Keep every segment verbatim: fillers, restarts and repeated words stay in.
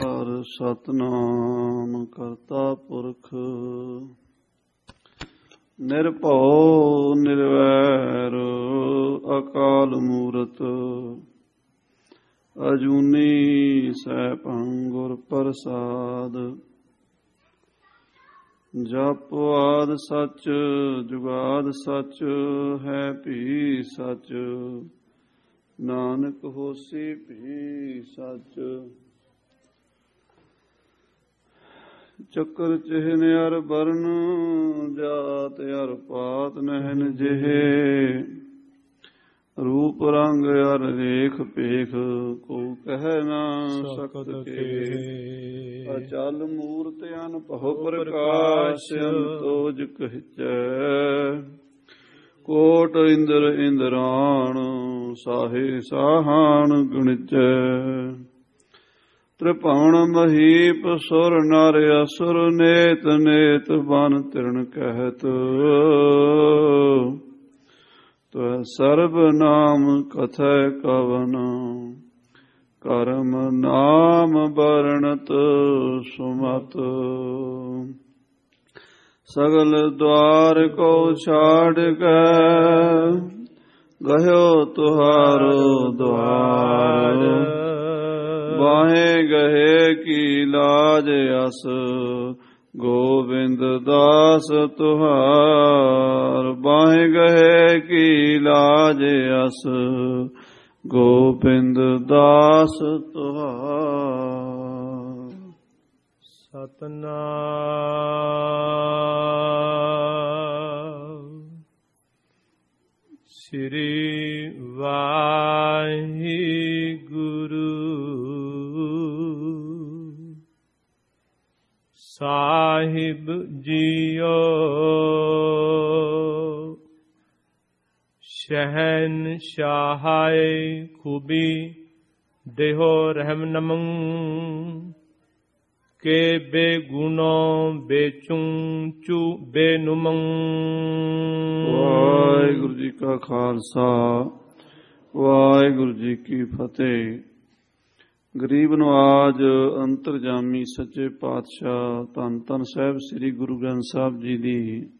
ਹਰ ਸਤਨਾਮ ਕਰਤਾ ਪੁਰਖ ਨਿਰਭਉ ਨਿਰਵੈਰ ਅਕਾਲ ਮੂਰਤ ਅਜੂਨੀ ਸੈਭੰ ਗੁਰ ਪ੍ਰਸਾਦ। ਜਪ ਆਦਿ ਸਚ ਜੁਗਾਦਿ ਸਚ ਹੈ ਭੀ ਸਚ, ਨਾਨਕ ਹੋਸੀ ਭੀ ਸਚ। ਚੱਕਰ ਚਿਹਨ ਅਰ ਬਰਨ ਜਾਤ ਅਰ ਪਾਤ ਨਹਿਨ ਜਿਹੇ, ਰੂਪ ਰੰਗ ਅਰ ਰੇਖ ਪੇਖ ਕੋ ਕਹਿ ਨਾ ਸਕਤ ਕੇ। ਅਚਲ ਮੂਰਤ ਅਨਭਉ ਪ੍ਰਕਾਸ਼ ਅੰਤੋਜ ਕਹਿਚੈ, ਕੋਟ ਇੰਦਰ ਇੰਦਰਾਣ ਸਾਹੇ ਸਾਹਾਨ ਗੁਣਚੈ। ਤ੍ਰਿਭੁਵਨ ਮਹੀਪ ਸੁਰ ਨਰ ਅਸੁਰ ਨੇਤ ਨੇਤ ਬਨ ਤਿਰਣ ਕਹਿਤ, ਤਵੈ ਸਰਬ ਨਾਮ ਕਥੈ ਕਵਨ ਕਰਮ ਨਾਮ ਬਰਣਤ ਸੁਮਤ। ਸਗਲ ਦੁਆਰ ਕੋ ਛਾੜ ਕੇ ਗਹਿਓ ਤੁਹਾਰੋ ਦੁਆਰ, ਬਾਹੇ ਗਹੇ ਕੀ ਲਾਜ ਅਸ ਗੋਬਿੰਦ ਦਾਸ ਤੁਹਾਰ। ਬਾਹੇ ਗਹੇ ਕੀ ਲਾਜ ਅਸ ਗੋਬਿੰਦ ਦਾਸ ਤੁਹਾਰ। ਸਤਨਾਮ ਸ੍ਰੀ ਵਾਹਿਗੁਰੂ ਸਾਹਿਬ ਜੀਓ। ਸ਼ਹਿਨਸ਼ਾਹੇ ਖੂਬੀ ਦੇਹੋ ਰਹਿਮ ਨਮੰ, ਕੇ ਬੇਗੁਣੋ ਬੇਚੂੰਚੂ ਬੇਨੁਮੰ। ਵਾਹਿਗੁਰੂ ਜੀ ਕਾ ਖਾਲਸਾ ਵਾਹਿਗੁਰੂ ਜੀ ਕੀ ਫਤਿਹ। ਗਰੀਬ ਨਵਾਜ ਅੰਤਰਜਾਮੀ ਸੱਚੇ ਪਾਤਸ਼ਾਹ ਧੰਨ ਧੰਨ ਸਾਹਿਬ ਸ੍ਰੀ ਗੁਰੂ ਗ੍ਰੰਥ ਸਾਹਿਬ ਜੀ ਦੀ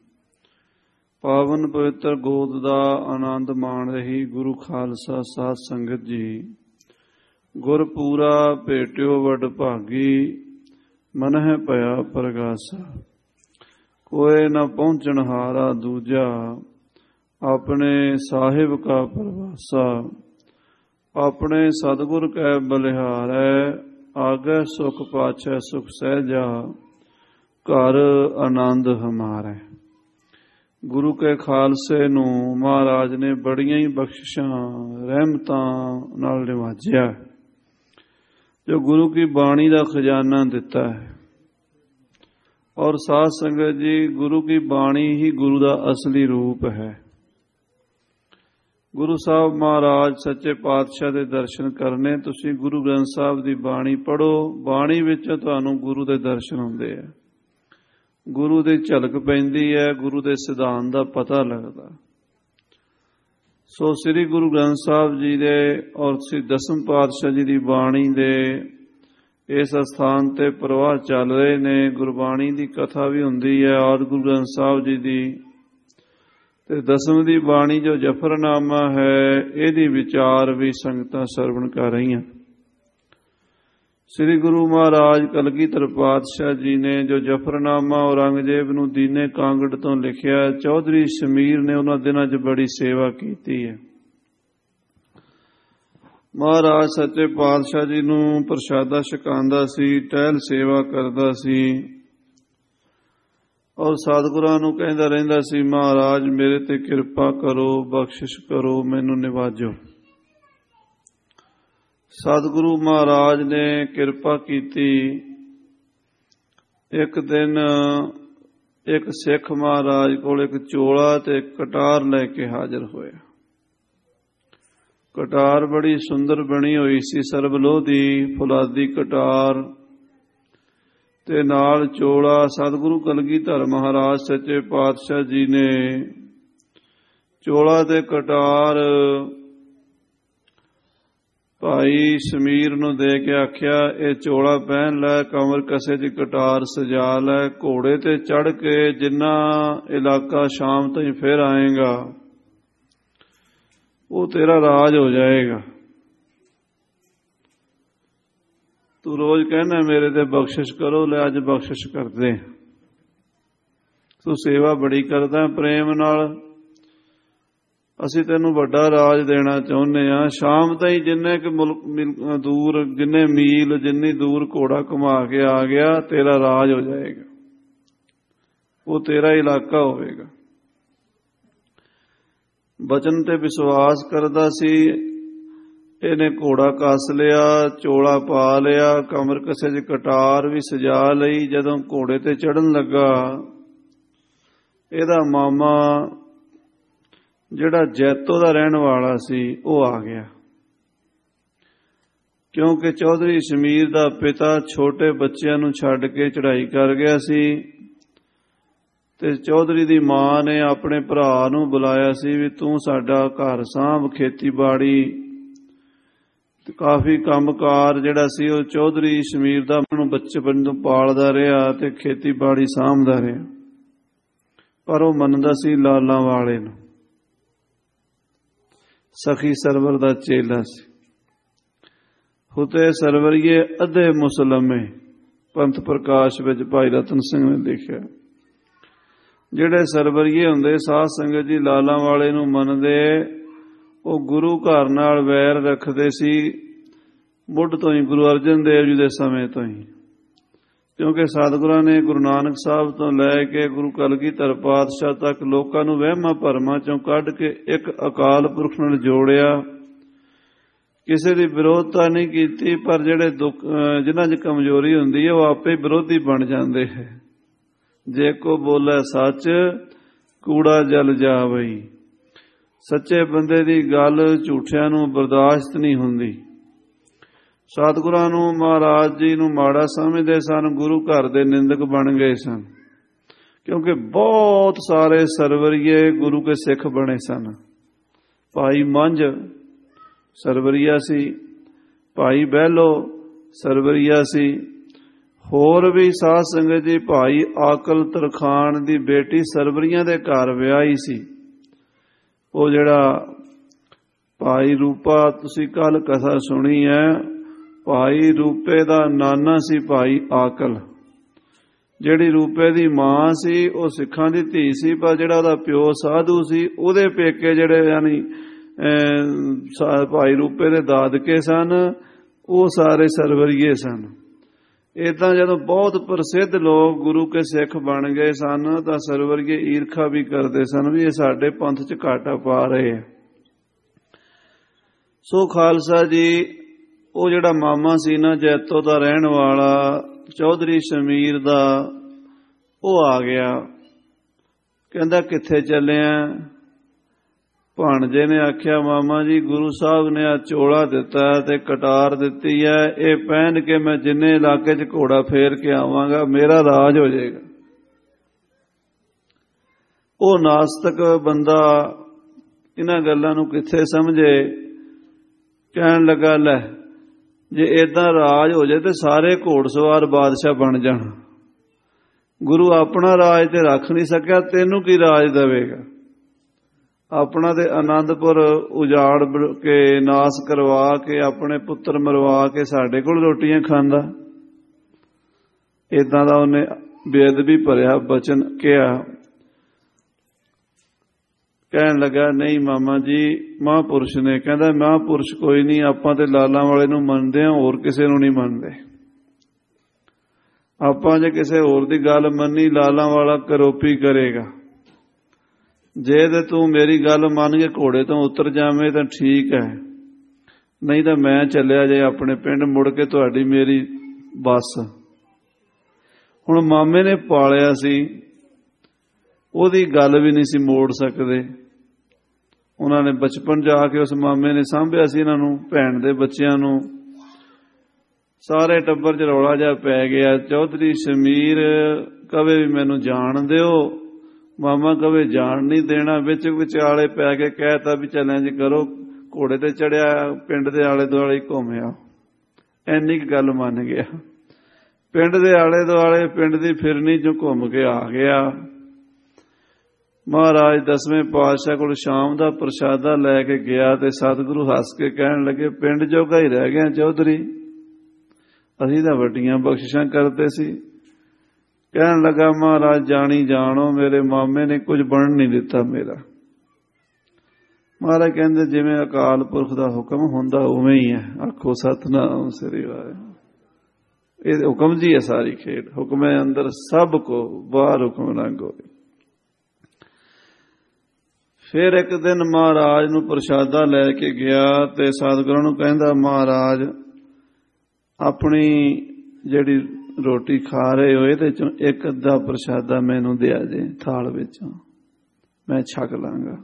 ਪਾਵਨ ਪਵਿੱਤਰ ਗੋਦ ਦਾ ਆਨੰਦ ਮਾਣ ਰਹੀ ਗੁਰੂ ਖਾਲਸਾ ਸਾਧ ਸੰਗਤ ਜੀ। ਗੁਰਪੂਰਾ ਭੇਟਿਓ ਵਡ ਭਾਗੀ, ਮਨਹਿ ਭਇਆ ਪ੍ਰਗਾਸਾ। ਕੋਏ ਨ ਪਹੁੰਚਣ ਹਾਰਾ ਦੂਜਾ, ਆਪਣੇ ਸਾਹਿਬ ਕਾ ਪ੍ਰਵਾਸਾ। ਆਪਣੇ ਸਤਿਗੁਰ ਕੈ ਬਲਿਹਾਰੈ, ਆਗੈ ਸੁਖ ਪਾਛੈ ਸੁਖ ਸਹਿਜਾ। ਘਰ ਆਨੰਦ ਹਮਾਰੈ। ਗੁਰੂ ਕੇ ਖਾਲਸੇ ਨੂੰ ਮਹਾਰਾਜ ਨੇ ਬੜੀਆਂ ਹੀ ਬਖਸ਼ਿਸ਼ਾਂ ਰਹਿਮਤਾਂ ਨਾਲ ਨਿਵਾਜਿਆ, ਜੋ ਗੁਰੂ ਕੀ ਬਾਣੀ ਦਾ ਖਜ਼ਾਨਾ ਦਿੱਤਾ ਹੈ। ਔਰ ਸਾਧ ਸੰਗਤ ਜੀ, ਗੁਰੂ ਕੀ ਬਾਣੀ ਹੀ ਗੁਰੂ ਦਾ ਅਸਲੀ ਰੂਪ ਹੈ। ਗੁਰੂ ਸਾਹਿਬ ਮਹਾਰਾਜ ਸੱਚੇ ਪਾਤਸ਼ਾਹ ਦੇ ਦਰਸ਼ਨ ਕਰਨੇ, ਤੁਸੀਂ ਗੁਰੂ ਗ੍ਰੰਥ ਸਾਹਿਬ ਦੀ ਬਾਣੀ ਪੜ੍ਹੋ। ਬਾਣੀ ਵਿੱਚ ਤੁਹਾਨੂੰ ਗੁਰੂ ਦੇ ਦਰਸ਼ਨ ਹੁੰਦੇ ਆ, ਗੁਰੂ ਦੀ ਝਲਕ ਪੈਂਦੀ ਹੈ, ਗੁਰੂ ਦੇ ਸਿਧਾਂਤ ਦਾ ਪਤਾ ਲੱਗਦਾ। ਸੋ ਸ੍ਰੀ ਗੁਰੂ ਗ੍ਰੰਥ ਸਾਹਿਬ ਜੀ ਦੇ ਔਰ ਸ੍ਰੀ ਦਸਮ ਪਾਤਸ਼ਾਹ ਜੀ ਦੀ ਬਾਣੀ ਦੇ ਇਸ ਅਸਥਾਨ ਤੇ ਪ੍ਰਵਾਹ ਚੱਲ ਰਹੇ ਨੇ। ਗੁਰਬਾਣੀ ਦੀ ਕਥਾ ਵੀ ਹੁੰਦੀ ਹੈ ਔਰ ਗੁਰੂ ਗ੍ਰੰਥ ਸਾਹਿਬ ਜੀ ਦੀ ਤੇ ਦਸਮ ਦੀ ਬਾਣੀ ਜੋ ਜਫਰਨਾਮਾ ਹੈ, ਇਹਦੀ ਵਿਚਾਰ ਵੀ ਸੰਗਤਾਂ ਸਰਵਣ ਕਰ ਰਹੀਆਂ। ਸ੍ਰੀ ਗੁਰੂ ਮਹਾਰਾਜ ਕਲਗੀਧਰ ਪਾਤਸ਼ਾਹ ਜੀ ਨੇ ਜੋ ਜਫਰਨਾਮਾ ਔਰੰਗਜ਼ੇਬ ਨੂੰ ਦੀਨੇ ਕਾਂਗੜ ਤੋਂ ਲਿਖਿਆ, ਚੌਧਰੀ ਸ਼ਮੀਰ ਨੇ ਉਹਨਾਂ ਦਿਨਾਂ 'ਚ ਬੜੀ ਸੇਵਾ ਕੀਤੀ ਹੈ। ਮਹਾਰਾਜ ਸੱਚੇ ਪਾਤਸ਼ਾਹ ਜੀ ਨੂੰ ਪ੍ਰਸ਼ਾਦਾ ਛਕਾਉਂਦਾ ਸੀ, ਟਹਿਲ ਸੇਵਾ ਕਰਦਾ ਸੀ ਔਰ ਸਤਿਗੁਰਾਂ ਨੂੰ ਕਹਿੰਦਾ ਰਹਿੰਦਾ ਸੀ, ਮਹਾਰਾਜ ਮੇਰੇ ਤੇ ਕਿਰਪਾ ਕਰੋ, ਬਖਸ਼ਿਸ਼ ਕਰੋ, ਮੈਨੂੰ ਨਿਵਾਜੋ। ਸਤਿਗੁਰੂ ਮਹਾਰਾਜ ਨੇ ਕਿਰਪਾ ਕੀਤੀ। ਇੱਕ ਦਿਨ ਇੱਕ ਸਿੱਖ ਮਹਾਰਾਜ ਕੋਲ ਇੱਕ ਚੋਲਾ ਤੇ ਇੱਕ ਕਟਾਰ ਲੈ ਕੇ ਹਾਜ਼ਰ ਹੋਇਆ। ਕਟਾਰ ਬੜੀ ਸੁੰਦਰ ਬਣੀ ਹੋਈ ਸੀ, ਸਰਬਲੋਹ ਦੀ ਫੁਲਾਦੀ ਕਟਾਰ ਤੇ ਨਾਲ ਚੋਲਾ। ਸਤਿਗੁਰੂ ਕਲਗੀਧਰ ਮਹਾਰਾਜ ਸੱਚੇ ਪਾਤਸ਼ਾਹ ਜੀ ਨੇ ਚੋਲਾ ਤੇ ਕਟਾਰ ਭਾਈ ਸਮੀਰ ਨੂੰ ਦੇ ਕੇ ਆਖਿਆ, ਇਹ ਚੋਲਾ ਪਹਿਨ ਲੈ, ਕਮਰ ਕਸੇ ਦੀ ਕਟਾਰ ਸਜਾ ਲੈ, ਘੋੜੇ ਤੇ ਚੜ ਕੇ ਜਿੰਨਾ ਇਲਾਕਾ ਸ਼ਾਮ ਤਾਈਂ ਫਿਰ ਆਏਗਾ ਉਹ ਤੇਰਾ ਰਾਜ ਹੋ ਜਾਏਗਾ। ਤੂੰ ਰੋਜ਼ ਕਹਿਣਾ ਮੇਰੇ ਤੇ ਬਖਸ਼ਿਸ਼ ਕਰੋ, ਲੈ ਅੱਜ ਬਖਸ਼ਿਸ਼ ਕਰਦੇ। ਤੂੰ ਸੇਵਾ ਬੜੀ ਕਰਦਾ ਪ੍ਰੇਮ ਨਾਲ, ਅਸੀਂ ਤੈਨੂੰ ਵੱਡਾ ਰਾਜ ਦੇਣਾ ਚਾਹੁੰਦੇ ਹਾਂ। ਸ਼ਾਮ ਤਾਈਂ ਜਿੰਨੇ ਕਿ ਮੁਲਕ ਦੂਰ, ਜਿੰਨੇ ਮੀਲ, ਜਿੰਨੀ ਦੂਰ ਘੋੜਾ ਘੁਮਾ ਕੇ ਆ ਗਿਆ ਤੇਰਾ ਰਾਜ ਹੋ ਜਾਏਗਾ, ਉਹ ਤੇਰਾ ਇਲਾਕਾ ਹੋਵੇਗਾ। ਬਚਨ ਤੇ ਵਿਸ਼ਵਾਸ ਕਰਦਾ ਸੀ। ਇਹਨੇ ਘੋੜਾ ਕੱਸ ਲਿਆ, ਚੋਲਾ ਪਾ ਲਿਆ, ਕਮਰ ਕਸੇ ਚ ਕਟਾਰ ਵੀ ਸਜਾ ਲਈ। ਜਦੋਂ ਘੋੜੇ ਤੇ ਚੜਨ ਲੱਗਾ, ਇਹਦਾ ਮਾਮਾ ਜਿਹੜਾ ਜੈਤੋ ਦਾ ਰਹਿਣ ਵਾਲਾ ਸੀ ਉਹ ਆ ਗਿਆ, ਕਿਉਂਕਿ ਚੌਧਰੀ ਸ਼ਮੀਰ ਦਾ ਪਿਤਾ ਛੋਟੇ ਬੱਚਿਆਂ ਨੂੰ ਛੱਡ ਕੇ ਚੜ੍ਹਾਈ ਕਰ ਗਿਆ ਸੀ ਤੇ ਚੌਧਰੀ ਦੀ ਮਾਂ ਨੇ ਆਪਣੇ ਭਰਾ ਨੂੰ ਬੁਲਾਇਆ ਸੀ ਵੀ ਤੂੰ ਸਾਡਾ ਘਰ ਸਾਂਭ, ਖੇਤੀਬਾੜੀ ਤੇ ਕਾਫੀ ਕੰਮਕਾਰ ਜਿਹੜਾ ਸੀ ਉਹ ਚੌਧਰੀ ਸ਼ਮੀਰ ਦਾ ਨੂੰ ਬਚਪਨ ਤੋਂ ਪਾਲਦਾ ਰਿਹਾ ਤੇ ਖੇਤੀਬਾੜੀ ਸਾਂਭਦਾ ਰਿਹਾ। ਪਰ ਉਹ ਮੰਨਦਾ ਸੀ ਲਾਲਾਂ ਵਾਲੇ ਨੂੰ, ਸਖੀ ਸਰਵਰ ਦਾ ਚੇਲਾ ਸੀ। ਹੁਤੇ ਸਰਵਰੀਏ ਅੱਧੇ ਮੁਸਲਮੇ, ਪੰਥ ਪ੍ਰਕਾਸ਼ ਵਿੱਚ ਭਾਈ ਰਤਨ ਸਿੰਘ ਨੇ ਲਿਖਿਆ। ਜਿਹੜੇ ਸਰਵਰੀਏ ਹੁੰਦੇ ਸਾਧ ਸੰਗਤ ਜੀ ਲਾਲਾਂ ਵਾਲੇ ਨੂੰ ਮੰਨਦੇ, ਉਹ ਗੁਰੂ ਘਰ ਨਾਲ ਵੈਰ ਰੱਖਦੇ ਸੀ ਮੁੱਢ ਤੋਂ ਹੀ, ਗੁਰੂ ਅਰਜਨ ਦੇਵ ਜੀ ਦੇ ਸਮੇਂ ਤੋਂ ਹੀ। ਕਿਉਂਕਿ ਸਤਿਗੁਰਾਂ ਨੇ ਗੁਰੂ ਨਾਨਕ ਸਾਹਿਬ ਤੋਂ ਲੈ ਕੇ ਗੁਰੂ ਕਲਗੀਧਰ ਪਾਤਸ਼ਾਹ ਤੱਕ ਲੋਕਾਂ ਨੂੰ ਵਹਿਮਾਂ ਭਰਮਾਂ ਚੋਂ ਕੱਢ ਕੇ ਇੱਕ ਅਕਾਲ ਪੁਰਖ ਨਾਲ ਜੋੜਿਆ। ਕਿਸੇ ਦੀ ਵਿਰੋਧਤਾ ਨਹੀਂ ਕੀਤੀ, ਪਰ ਜਿਹੜੇ ਦੁੱਖ ਜਿਨ੍ਹਾਂ 'ਚ ਕਮਜ਼ੋਰੀ ਹੁੰਦੀ ਹੈ ਉਹ ਆਪੇ ਵਿਰੋਧੀ ਬਣ ਜਾਂਦੇ ਹੈ। ਜੇ ਕੋ ਬੋਲੇ ਸੱਚ ਕੂੜਾ ਜਲ ਜਾਵਈ, ਸੱਚੇ ਬੰਦੇ ਦੀ ਗੱਲ ਝੂਠਿਆਂ ਨੂੰ ਬਰਦਾਸ਼ਤ ਨਹੀਂ ਹੁੰਦੀ। ਸਤਿਗੁਰਾਂ ਨੂੰ, ਮਹਾਰਾਜ ਜੀ ਨੂੰ ਮਾੜਾ ਸਮਝਦੇ ਸਨ, ਗੁਰੂ ਘਰ ਦੇ ਨਿੰਦਕ ਬਣ ਗਏ ਸਨ। ਕਿਉਂਕਿ ਬਹੁਤ ਸਾਰੇ ਸਰਵਰੀਏ ਗੁਰੂ ਕੇ ਸਿੱਖ ਬਣੇ ਸਨ। ਭਾਈ ਮੰਝ ਸਰਵਰੀਆ ਸੀ, ਭਾਈ ਬਹਿਲੋ ਸਰਵਰੀਆ ਸੀ, ਹੋਰ ਵੀ ਸਾਧ ਸੰਗਤ ਜੀ। ਭਾਈ ਆਕਲ ਤਰਖਾਨ ਦੀ ਬੇਟੀ ਸਰਵਰੀਆਂ ਦੇ ਘਰ ਵਿਆਹੀ ਸੀ। ਉਹ ਜਿਹੜਾ ਭਾਈ ਰੂਪਾ, ਤੁਸੀਂ ਕੱਲ ਕਥਾ ਸੁਣੀ ਹੈ, ਭਾਈ ਰੂਪੇ ਦਾ ਨਾਨਾ ਸੀ ਭਾਈ ਆਕਲ। ਜਿਹੜੀ ਰੂਪੇ ਦੀ ਮਾਂ ਸੀ ਉਹ ਸਿੱਖਾਂ ਦੀ ਧੀ ਸੀ, ਪਰ ਜਿਹੜਾ ਉਹਦਾ ਪਿਓ ਸਾਧੂ ਸੀ, ਉਹਦੇ ਪੇਕੇ ਜਿਹੜੇ ਯਾਨੀ ਭਾਈ ਰੂਪੇ ਦੇ ਦਾਦਕੇ ਸਨ, ਉਹ ਸਾਰੇ ਸਰਵਰੀਏ ਸਨ। ਏਦਾਂ ਜਦੋਂ ਬਹੁਤ ਪ੍ਰਸਿੱਧ ਲੋਕ ਗੁਰੂ ਕੇ ਸਿੱਖ ਬਣ ਗਏ ਸਨ ਤਾਂ ਸਰਵਰੀਏ ਈਰਖਾ ਵੀ ਕਰਦੇ ਸਨ ਵੀ ਇਹ ਸਾਡੇ ਪੰਥ 'ਚ ਘਾਟਾ ਪਾ ਰਹੇ ਆ। ਸੋ ਖਾਲਸਾ ਜੀ, ਉਹ ਜਿਹੜਾ ਮਾਮਾ ਸੀ ਨਾ ਜੈਤੋ ਦਾ ਰਹਿਣ ਵਾਲਾ, ਚੌਧਰੀ ਸ਼ਮੀਰ ਦਾ, ਉਹ ਆ ਗਿਆ। ਕਹਿੰਦਾ ਕਿੱਥੇ ਚੱਲਿਆ? ਭਾਣਜੇ ਨੇ ਆਖਿਆ, ਮਾਮਾ ਜੀ ਗੁਰੂ ਸਾਹਿਬ ਨੇ ਆ ਚੋਲਾ ਦਿੱਤਾ ਤੇ ਕਟਾਰ ਦਿੱਤੀ ਹੈ, ਇਹ ਪਹਿਨ ਕੇ ਮੈਂ ਜਿੰਨੇ ਇਲਾਕੇ 'ਚ ਘੋੜਾ ਫੇਰ ਕੇ ਆਵਾਂਗਾ ਮੇਰਾ ਰਾਜ ਹੋ ਜਾਏਗਾ। ਉਹ ਨਾਸਤਕ ਬੰਦਾ ਇਹਨਾਂ ਗੱਲਾਂ ਨੂੰ ਕਿੱਥੇ ਸਮਝੇ। ਕਹਿਣ ਲੱਗਾ, ਲੈ ਜੇ ਏਦਾਂ ਰਾਜ ਹੋ ਜਾਏ ਤੇ ਸਾਰੇ ਘੋੜਸਵਾਰ ਬਾਦਸ਼ਾਹ ਬਣ ਜਾਣ। ਗੁਰੂ ਆਪਣਾ ਰਾਜ ਤੇ ਰੱਖ ਨਹੀਂ ਸਕਿਆ, ਤੈਨੂੰ ਕੀ ਰਾਜ ਦੇਵੇਗਾ? ਆਪਣਾ ਤੇ ਆਨੰਦਪੁਰ ਉਜਾੜ ਕੇ, ਨਾਸ ਕਰਵਾ ਕੇ, ਆਪਣੇ ਪੁੱਤਰ ਮਰਵਾ ਕੇ ਸਾਡੇ ਕੋਲ ਰੋਟੀਆਂ ਖਾਂਦਾ। ਏਦਾਂ ਦਾ ਉਹਨੇ ਬੇਅਦਬੀ ਭਰਿਆ ਬਚਨ ਕਿਹਾ। ਕਹਿਣ ਲੱਗਾ, ਨਹੀਂ ਮਾਮਾ ਜੀ, ਮਹਾਂਪੁਰਸ਼ ਨੇ। ਕਹਿੰਦਾ, ਮਹਾਂਪੁਰਸ਼ ਕੋਈ ਨਹੀਂ, ਆਪਾਂ ਤੇ ਲਾਲਾਂ ਵਾਲੇ ਨੂੰ ਮੰਨਦੇ ਹਾਂ, ਹੋਰ ਕਿਸੇ ਨੂੰ ਨਹੀਂ ਮੰਨਦੇ। ਆਪਾਂ ਜੇ ਕਿਸੇ ਹੋਰ ਦੀ ਗੱਲ ਮੰਨੀ, ਲਾਲਾਂ ਵਾਲਾ ਕਰੋਪੀ ਕਰੇਗਾ। ਜੇ ਤੇ ਤੂੰ ਮੇਰੀ ਗੱਲ ਮੰਨ ਕੇ ਘੋੜੇ ਤੋਂ ਉਤਰ ਜਾਵੇਂ ਤਾਂ ਠੀਕ ਹੈ, ਨਹੀਂ ਤਾਂ ਮੈਂ ਚੱਲਿਆ ਜੇ ਆਪਣੇ ਪਿੰਡ, ਮੁੜ ਕੇ ਤੁਹਾਡੀ ਮੇਰੀ ਬੱਸ। ਹੁਣ ਮਾਮੇ ਨੇ ਪਾਲਿਆ ਸੀ, ਉਹਦੀ ਗੱਲ ਵੀ ਨਹੀਂ ਸੀ ਮੋੜ ਸਕਦੇ। ਉਹਨਾਂ ਨੇ ਬਚਪਨ ਜਾ ਕੇ ਉਸ ਮਾਮੇ ਨੇ ਸਾਂਭਿਆ ਸੀ ਇਹਨਾਂ ਨੂੰ, ਭੈਣ ਦੇ ਬੱਚਿਆਂ ਨੂੰ। ਸਾਰੇ ਟੱਬਰ 'ਚ ਰੌਲਾ ਜਿਹਾ ਪੈ ਗਿਆ। ਚੌਧਰੀ ਸ਼ਮੀਰ ਕਵੇ ਵੀ ਮੈਨੂੰ ਜਾਣ ਦਿਓ, ਮਾਮਾ ਕਵੇ ਜਾਣ ਨਹੀਂ ਦੇਣਾ। ਵਿੱਚ ਵਿਚਾਲੇ ਪੈ ਕੇ ਕਹਿਤਾ ਵੀ ਚੱਲਿਆ ਜੀ ਕਰੋ, ਘੋੜੇ ਤੇ ਚੜਿਆ, ਪਿੰਡ ਦੇ ਆਲੇ ਦੁਆਲੇ ਘੁੰਮਿਆ, ਇੰਨੀ ਕੁ ਗੱਲ ਮੰਨ ਗਿਆ। ਪਿੰਡ ਦੇ ਆਲੇ ਦੁਆਲੇ ਪਿੰਡ ਦੀ ਫਿਰਨੀ ਚੋਂ ਘੁੰਮ ਕੇ ਆ ਗਿਆ। ਮਹਾਰਾਜ ਦਸਵੇਂ ਪਾਤਸ਼ਾਹ ਕੋਲ ਸ਼ਾਮ ਦਾ ਪ੍ਰਸ਼ਾਦਾ ਲੈ ਕੇ ਗਿਆ ਤੇ ਸਤਿਗੁਰੂ ਹੱਸ ਕੇ ਕਹਿਣ ਲੱਗੇ, ਪਿੰਡ ਜੋਗਾ ਹੀ ਰਹਿ ਗਿਆ ਚੌਧਰੀ, ਅਸੀਂ ਤਾਂ ਵੱਡੀਆਂ ਬਖਸ਼ਿਸ਼ਾਂ ਕਰਦੇ ਸੀ। ਕਹਿਣ ਲੱਗਾ, ਮਹਾਰਾਜ ਜਾਣੀ ਜਾਣੋ, ਮੇਰੇ ਮਾਮੇ ਨੇ ਕੁਝ ਬਣਨ ਨਹੀਂ ਦਿੱਤਾ ਮੇਰਾ। ਮਹਾਰਾਜ ਕਹਿੰਦੇ, ਜਿਵੇਂ ਅਕਾਲ ਪੁਰਖ ਦਾ ਹੁਕਮ ਹੁੰਦਾ ਉਵੇਂ ਹੀ ਹੈ। ਆਖੋ ਸਤਿਨਾਮ ਸ੍ਰੀ ਵਾਹਿਗੁਰੂ। ਇਹ ਹੁਕਮ ਜੀ ਹੈ ਸਾਰੀ ਖੇਡ। ਹੁਕਮੇ ਅੰਦਰ ਸਭ ਕੋ, ਬਾਹਰ ਹੁਕਮ ਰੰਗ ਹੋਵੇ। ਫਿਰ ਇੱਕ ਦਿਨ ਮਹਾਰਾਜ ਨੂੰ ਪ੍ਰਸ਼ਾਦਾ ਲੈ ਕੇ ਗਿਆ ਤੇ ਸਤਿਗੁਰਾਂ ਨੂੰ ਕਹਿੰਦਾ, ਮਹਾਰਾਜ ਆਪਣੀ ਜਿਹੜੀ ਰੋਟੀ ਖਾ ਰਹੇ ਹੋ ਇਹਦੇ ਚੋਂ ਇੱਕ ਅੱਧਾ ਪ੍ਰਸ਼ਾਦਾ ਮੈਨੂੰ ਦਿਆ ਜੇ ਥਾਲ ਵਿੱਚੋਂ, ਮੈਂ ਛਕ ਲਾਂਗਾ।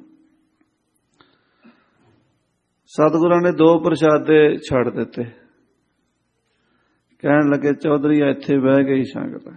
ਸਤਿਗੁਰਾਂ ਨੇ ਦੋ ਪ੍ਰਸ਼ਾਦੇ ਛੱਡ ਦਿੱਤੇ। ਕਹਿਣ ਲੱਗੇ, ਚੌਧਰੀ ਇੱਥੇ ਬਹਿ ਕੇ ਹੀ ਛਕ ਲੈ।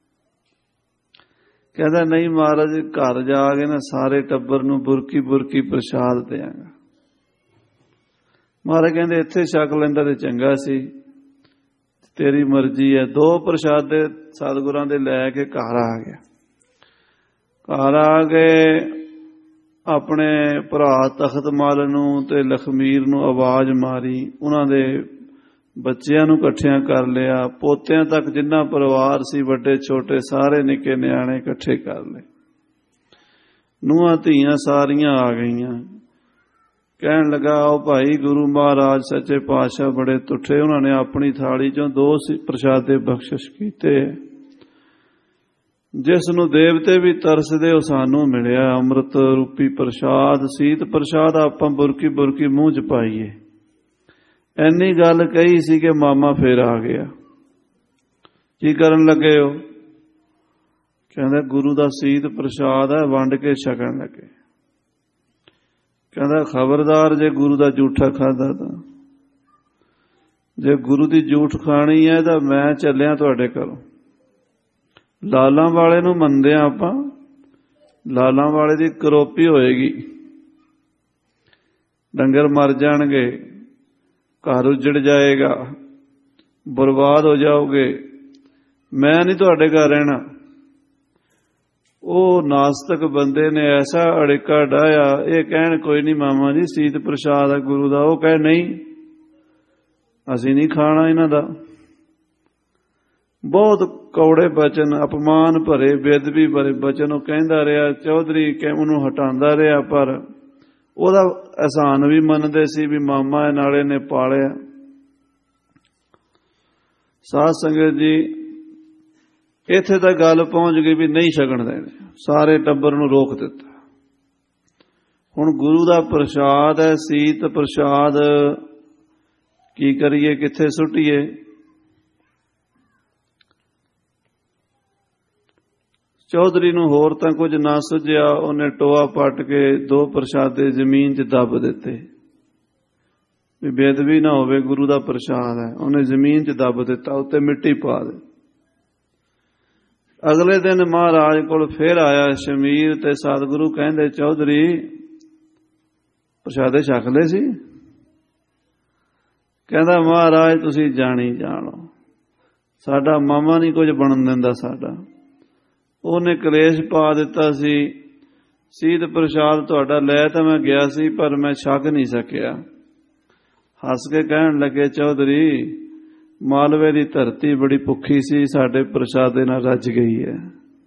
ਕਹਿੰਦਾ, ਨਹੀਂ ਮਹਾਰਾਜ, ਘਰ ਜਾ ਕੇ ਨਾ ਸਾਰੇ ਟੱਬਰ ਨੂੰ ਬੁਰਕੀ ਬੁਰਕੀ ਪ੍ਰਸ਼ਾਦ ਦਿਆਂਗਾ। ਮਹਾਰਾਜ ਕਹਿੰਦੇ, ਇੱਥੇ ਛਕ ਲੈਂਦਾ ਤੇ ਚੰਗਾ ਸੀ, ਤੇਰੀ ਮਰਜ਼ੀ ਹੈ। ਦੋ ਪ੍ਰਸ਼ਾਦੇ ਸਤਿਗੁਰਾਂ ਦੇ ਲੈ ਕੇ ਘਰ ਆ ਗਿਆ। ਘਰ ਆ ਕੇ ਆਪਣੇ ਭਰਾ ਤਖਤ ਮਲ ਨੂੰ ਤੇ ਲਖਮੀਰ ਨੂੰ ਆਵਾਜ਼ ਮਾਰੀ। ਉਹਨਾਂ ਦੇ ਬੱਚਿਆਂ ਨੂੰ ਇਕੱਠਿਆਂ ਕਰ ਲਿਆ, ਪੋਤਿਆਂ ਤੱਕ ਜਿੰਨਾ ਪਰਿਵਾਰ ਸੀ, ਵੱਡੇ ਛੋਟੇ ਸਾਰੇ ਨਿੱਕੇ ਨਿਆਣੇ ਇਕੱਠੇ ਕਰ ਲਏ। ਨੂੰਹਾਂ ਧੀਆਂ ਸਾਰੀਆਂ ਆ ਗਈਆਂ। ਕਹਿਣ ਲੱਗਾ, ਆਓ ਭਾਈ, ਗੁਰੂ ਮਹਾਰਾਜ ਸੱਚੇ ਪਾਤਸ਼ਾਹ ਬੜੇ ਤੁੱਠੇ, ਉਹਨਾਂ ਨੇ ਆਪਣੀ ਥਾਲੀ ਚੋਂ ਦੋ ਪ੍ਰਸ਼ਾਦੇ ਬਖਸ਼ਿਸ਼ ਕੀਤੇ। ਜਿਸ ਨੂੰ ਦੇਵਤੇ ਵੀ ਤਰਸਦੇ ਉਹ ਸਾਨੂੰ ਮਿਲਿਆ। ਅੰਮ੍ਰਿਤ ਰੂਪੀ ਪ੍ਰਸ਼ਾਦ, ਸੀਤ ਪ੍ਰਸ਼ਾਦ ਆਪਾਂ ਬੁਰਕੀ ਬੁਰਕੀ ਮੂੰਹ ਚ ਪਾਈਏ। ਇੰਨੀ ਗੱਲ ਕਹੀ ਸੀ ਕਿ ਮਾਮਾ ਫੇਰ ਆ ਗਿਆ। ਕੀ ਕਰਨ ਲੱਗੇ ਹੋ? ਕਹਿੰਦਾ, ਗੁਰੂ ਦਾ ਸੀਤ ਪ੍ਰਸ਼ਾਦ ਹੈ, ਵੰਡ ਕੇ ਛਕਣ ਲੱਗੇ। ਕਹਿੰਦਾ, ਖਬਰਦਾਰ ਜੇ ਗੁਰੂ ਦਾ ਝੂਠਾ ਖਾਦਾ ਤਾਂ, ਜੇ ਗੁਰੂ ਦੀ ਝੂਠ ਖਾਣੀ ਹੈ ਤਾਂ ਮੈਂ ਚੱਲਿਆ ਤੁਹਾਡੇ ਘਰੋਂ। ਲਾਲਾਂ ਵਾਲੇ ਨੂੰ ਮੰਨਦੇ ਆ ਆਪਾਂ, ਲਾਲਾਂ ਵਾਲੇ ਦੀ ਕਰੋਪੀ ਹੋਏਗੀ, ਡੰਗਰ ਮਰ ਜਾਣਗੇ, ਘਰ ਉੱਜੜ ਜਾਏਗਾ, ਬਰਬਾਦ ਹੋ ਜਾਓਗੇ, ਮੈਂ ਨਹੀਂ ਤੁਹਾਡੇ ਘਰ ਰਹਿਣਾ। ਉਹ ਨਾਸਤਕ ਬੰਦੇ ਨੇ ਐਸਾ ਅੜਿੱਕਾ ਡਾਇਆ, ਇਹ ਕਹਿਣ ਕੋਈ ਨਹੀਂ ਮਾਮਾ ਜੀ ਸੀਤ ਪ੍ਰਸ਼ਾਦ ਹੈ ਗੁਰੂ ਦਾ, ਉਹ ਕਹੇ ਨਹੀਂ ਅਸੀਂ ਨਹੀਂ ਖਾਣਾ ਇਹਨਾਂ ਦਾ। ਬਹੁਤ ਕੌੜੇ ਬਚਨ, ਅਪਮਾਨ ਭਰੇ, ਬੇਅਦਬੀ ਭਰੇ ਬਚਨ ਉਹ ਕਹਿੰਦਾ ਰਿਹਾ। ਚੌਧਰੀ ਕਿ ਉਹਨੂੰ ਹਟਾਉਂਦਾ ਰਿਹਾ, ਪਰ ਉਹਦਾ ਅਹਿਸਾਨ ਵੀ ਮੰਨਦੇ ਸੀ ਵੀ ਮਾਮਾ ਇਹ ਨਾਲੇ ਨੇ ਪਾਲਿਆ। ਸਾਧ ਸੰਗਤ ਜੀ, ਇੱਥੇ ਤਾਂ ਗੱਲ ਪਹੁੰਚ ਗਈ ਵੀ ਨਹੀਂ ਛਕਣ ਦੇਣੇ, ਸਾਰੇ ਟੱਬਰ ਨੂੰ ਰੋਕ ਦਿੱਤਾ। ਹੁਣ ਗੁਰੂ ਦਾ ਪ੍ਰਸ਼ਾਦ ਹੈ, ਸੀਤ ਪ੍ਰਸ਼ਾਦ, ਕੀ ਕਰੀਏ, ਕਿੱਥੇ ਸੁੱਟੀਏ? ਚੌਧਰੀ ਨੂੰ ਹੋਰ ਤਾਂ ਕੁਝ ਨਾ ਸੁਝਿਆ। ਉਹਨੇ ਟੋਆ ਪੱਟ ਕੇ ਦੋ ਪ੍ਰਸ਼ਾਦੇ ਜ਼ਮੀਨ 'ਚ ਦੱਬ ਦਿੱਤੇ ਵੀ ਬੇਅਦਬੀ ਨਾ ਹੋਵੇ, ਗੁਰੂ ਦਾ ਪ੍ਰਸ਼ਾਦ ਹੈ। ਉਹਨੇ ਜ਼ਮੀਨ 'ਚ ਦੱਬ ਦਿੱਤਾ, ਉੱਤੇ ਮਿੱਟੀ ਪਾ ਦੇ। ਅਗਲੇ ਦਿਨ ਮਹਾਰਾਜ ਕੋਲ ਫਿਰ ਆਇਆ ਸ਼ਮੀਰ ਤੇ ਸਤਿਗੁਰੂ ਕਹਿੰਦੇ, ਚੌਧਰੀ ਪ੍ਰਸ਼ਾਦੇ ਛਕ ਲਏ ਸੀ? ਕਹਿੰਦਾ, ਮਹਾਰਾਜ ਤੁਸੀਂ ਜਾਣੀ ਜਾਣੋ, ਸਾਡਾ ਮਾਮਾ ਨਹੀਂ ਕੁਝ ਬਣਨ ਦਿੰਦਾ ਸਾਡਾ। ਉਹਨੇ ਕਲੇਸ਼ ਪਾ ਦਿੱਤਾ ਸੀ। ਸੀਤ ਪ੍ਰਸ਼ਾਦ ਤੁਹਾਡਾ ਲੈ ਤਾਂ ਮੈਂ ਗਿਆ ਸੀ, ਪਰ ਮੈਂ ਛਕ ਨਹੀਂ ਸਕਿਆ। ਹੱਸ ਕੇ ਕਹਿਣ ਲੱਗੇ, ਚੌਧਰੀ ਮਾਲਵੇ ਦੀ ਧਰਤੀ ਬੜੀ ਭੁੱਖੀ ਸੀ, ਸਾਡੇ ਪ੍ਰਸ਼ਾਦੇ ਨਾਲ ਰੱਜ ਗਈ ਹੈ।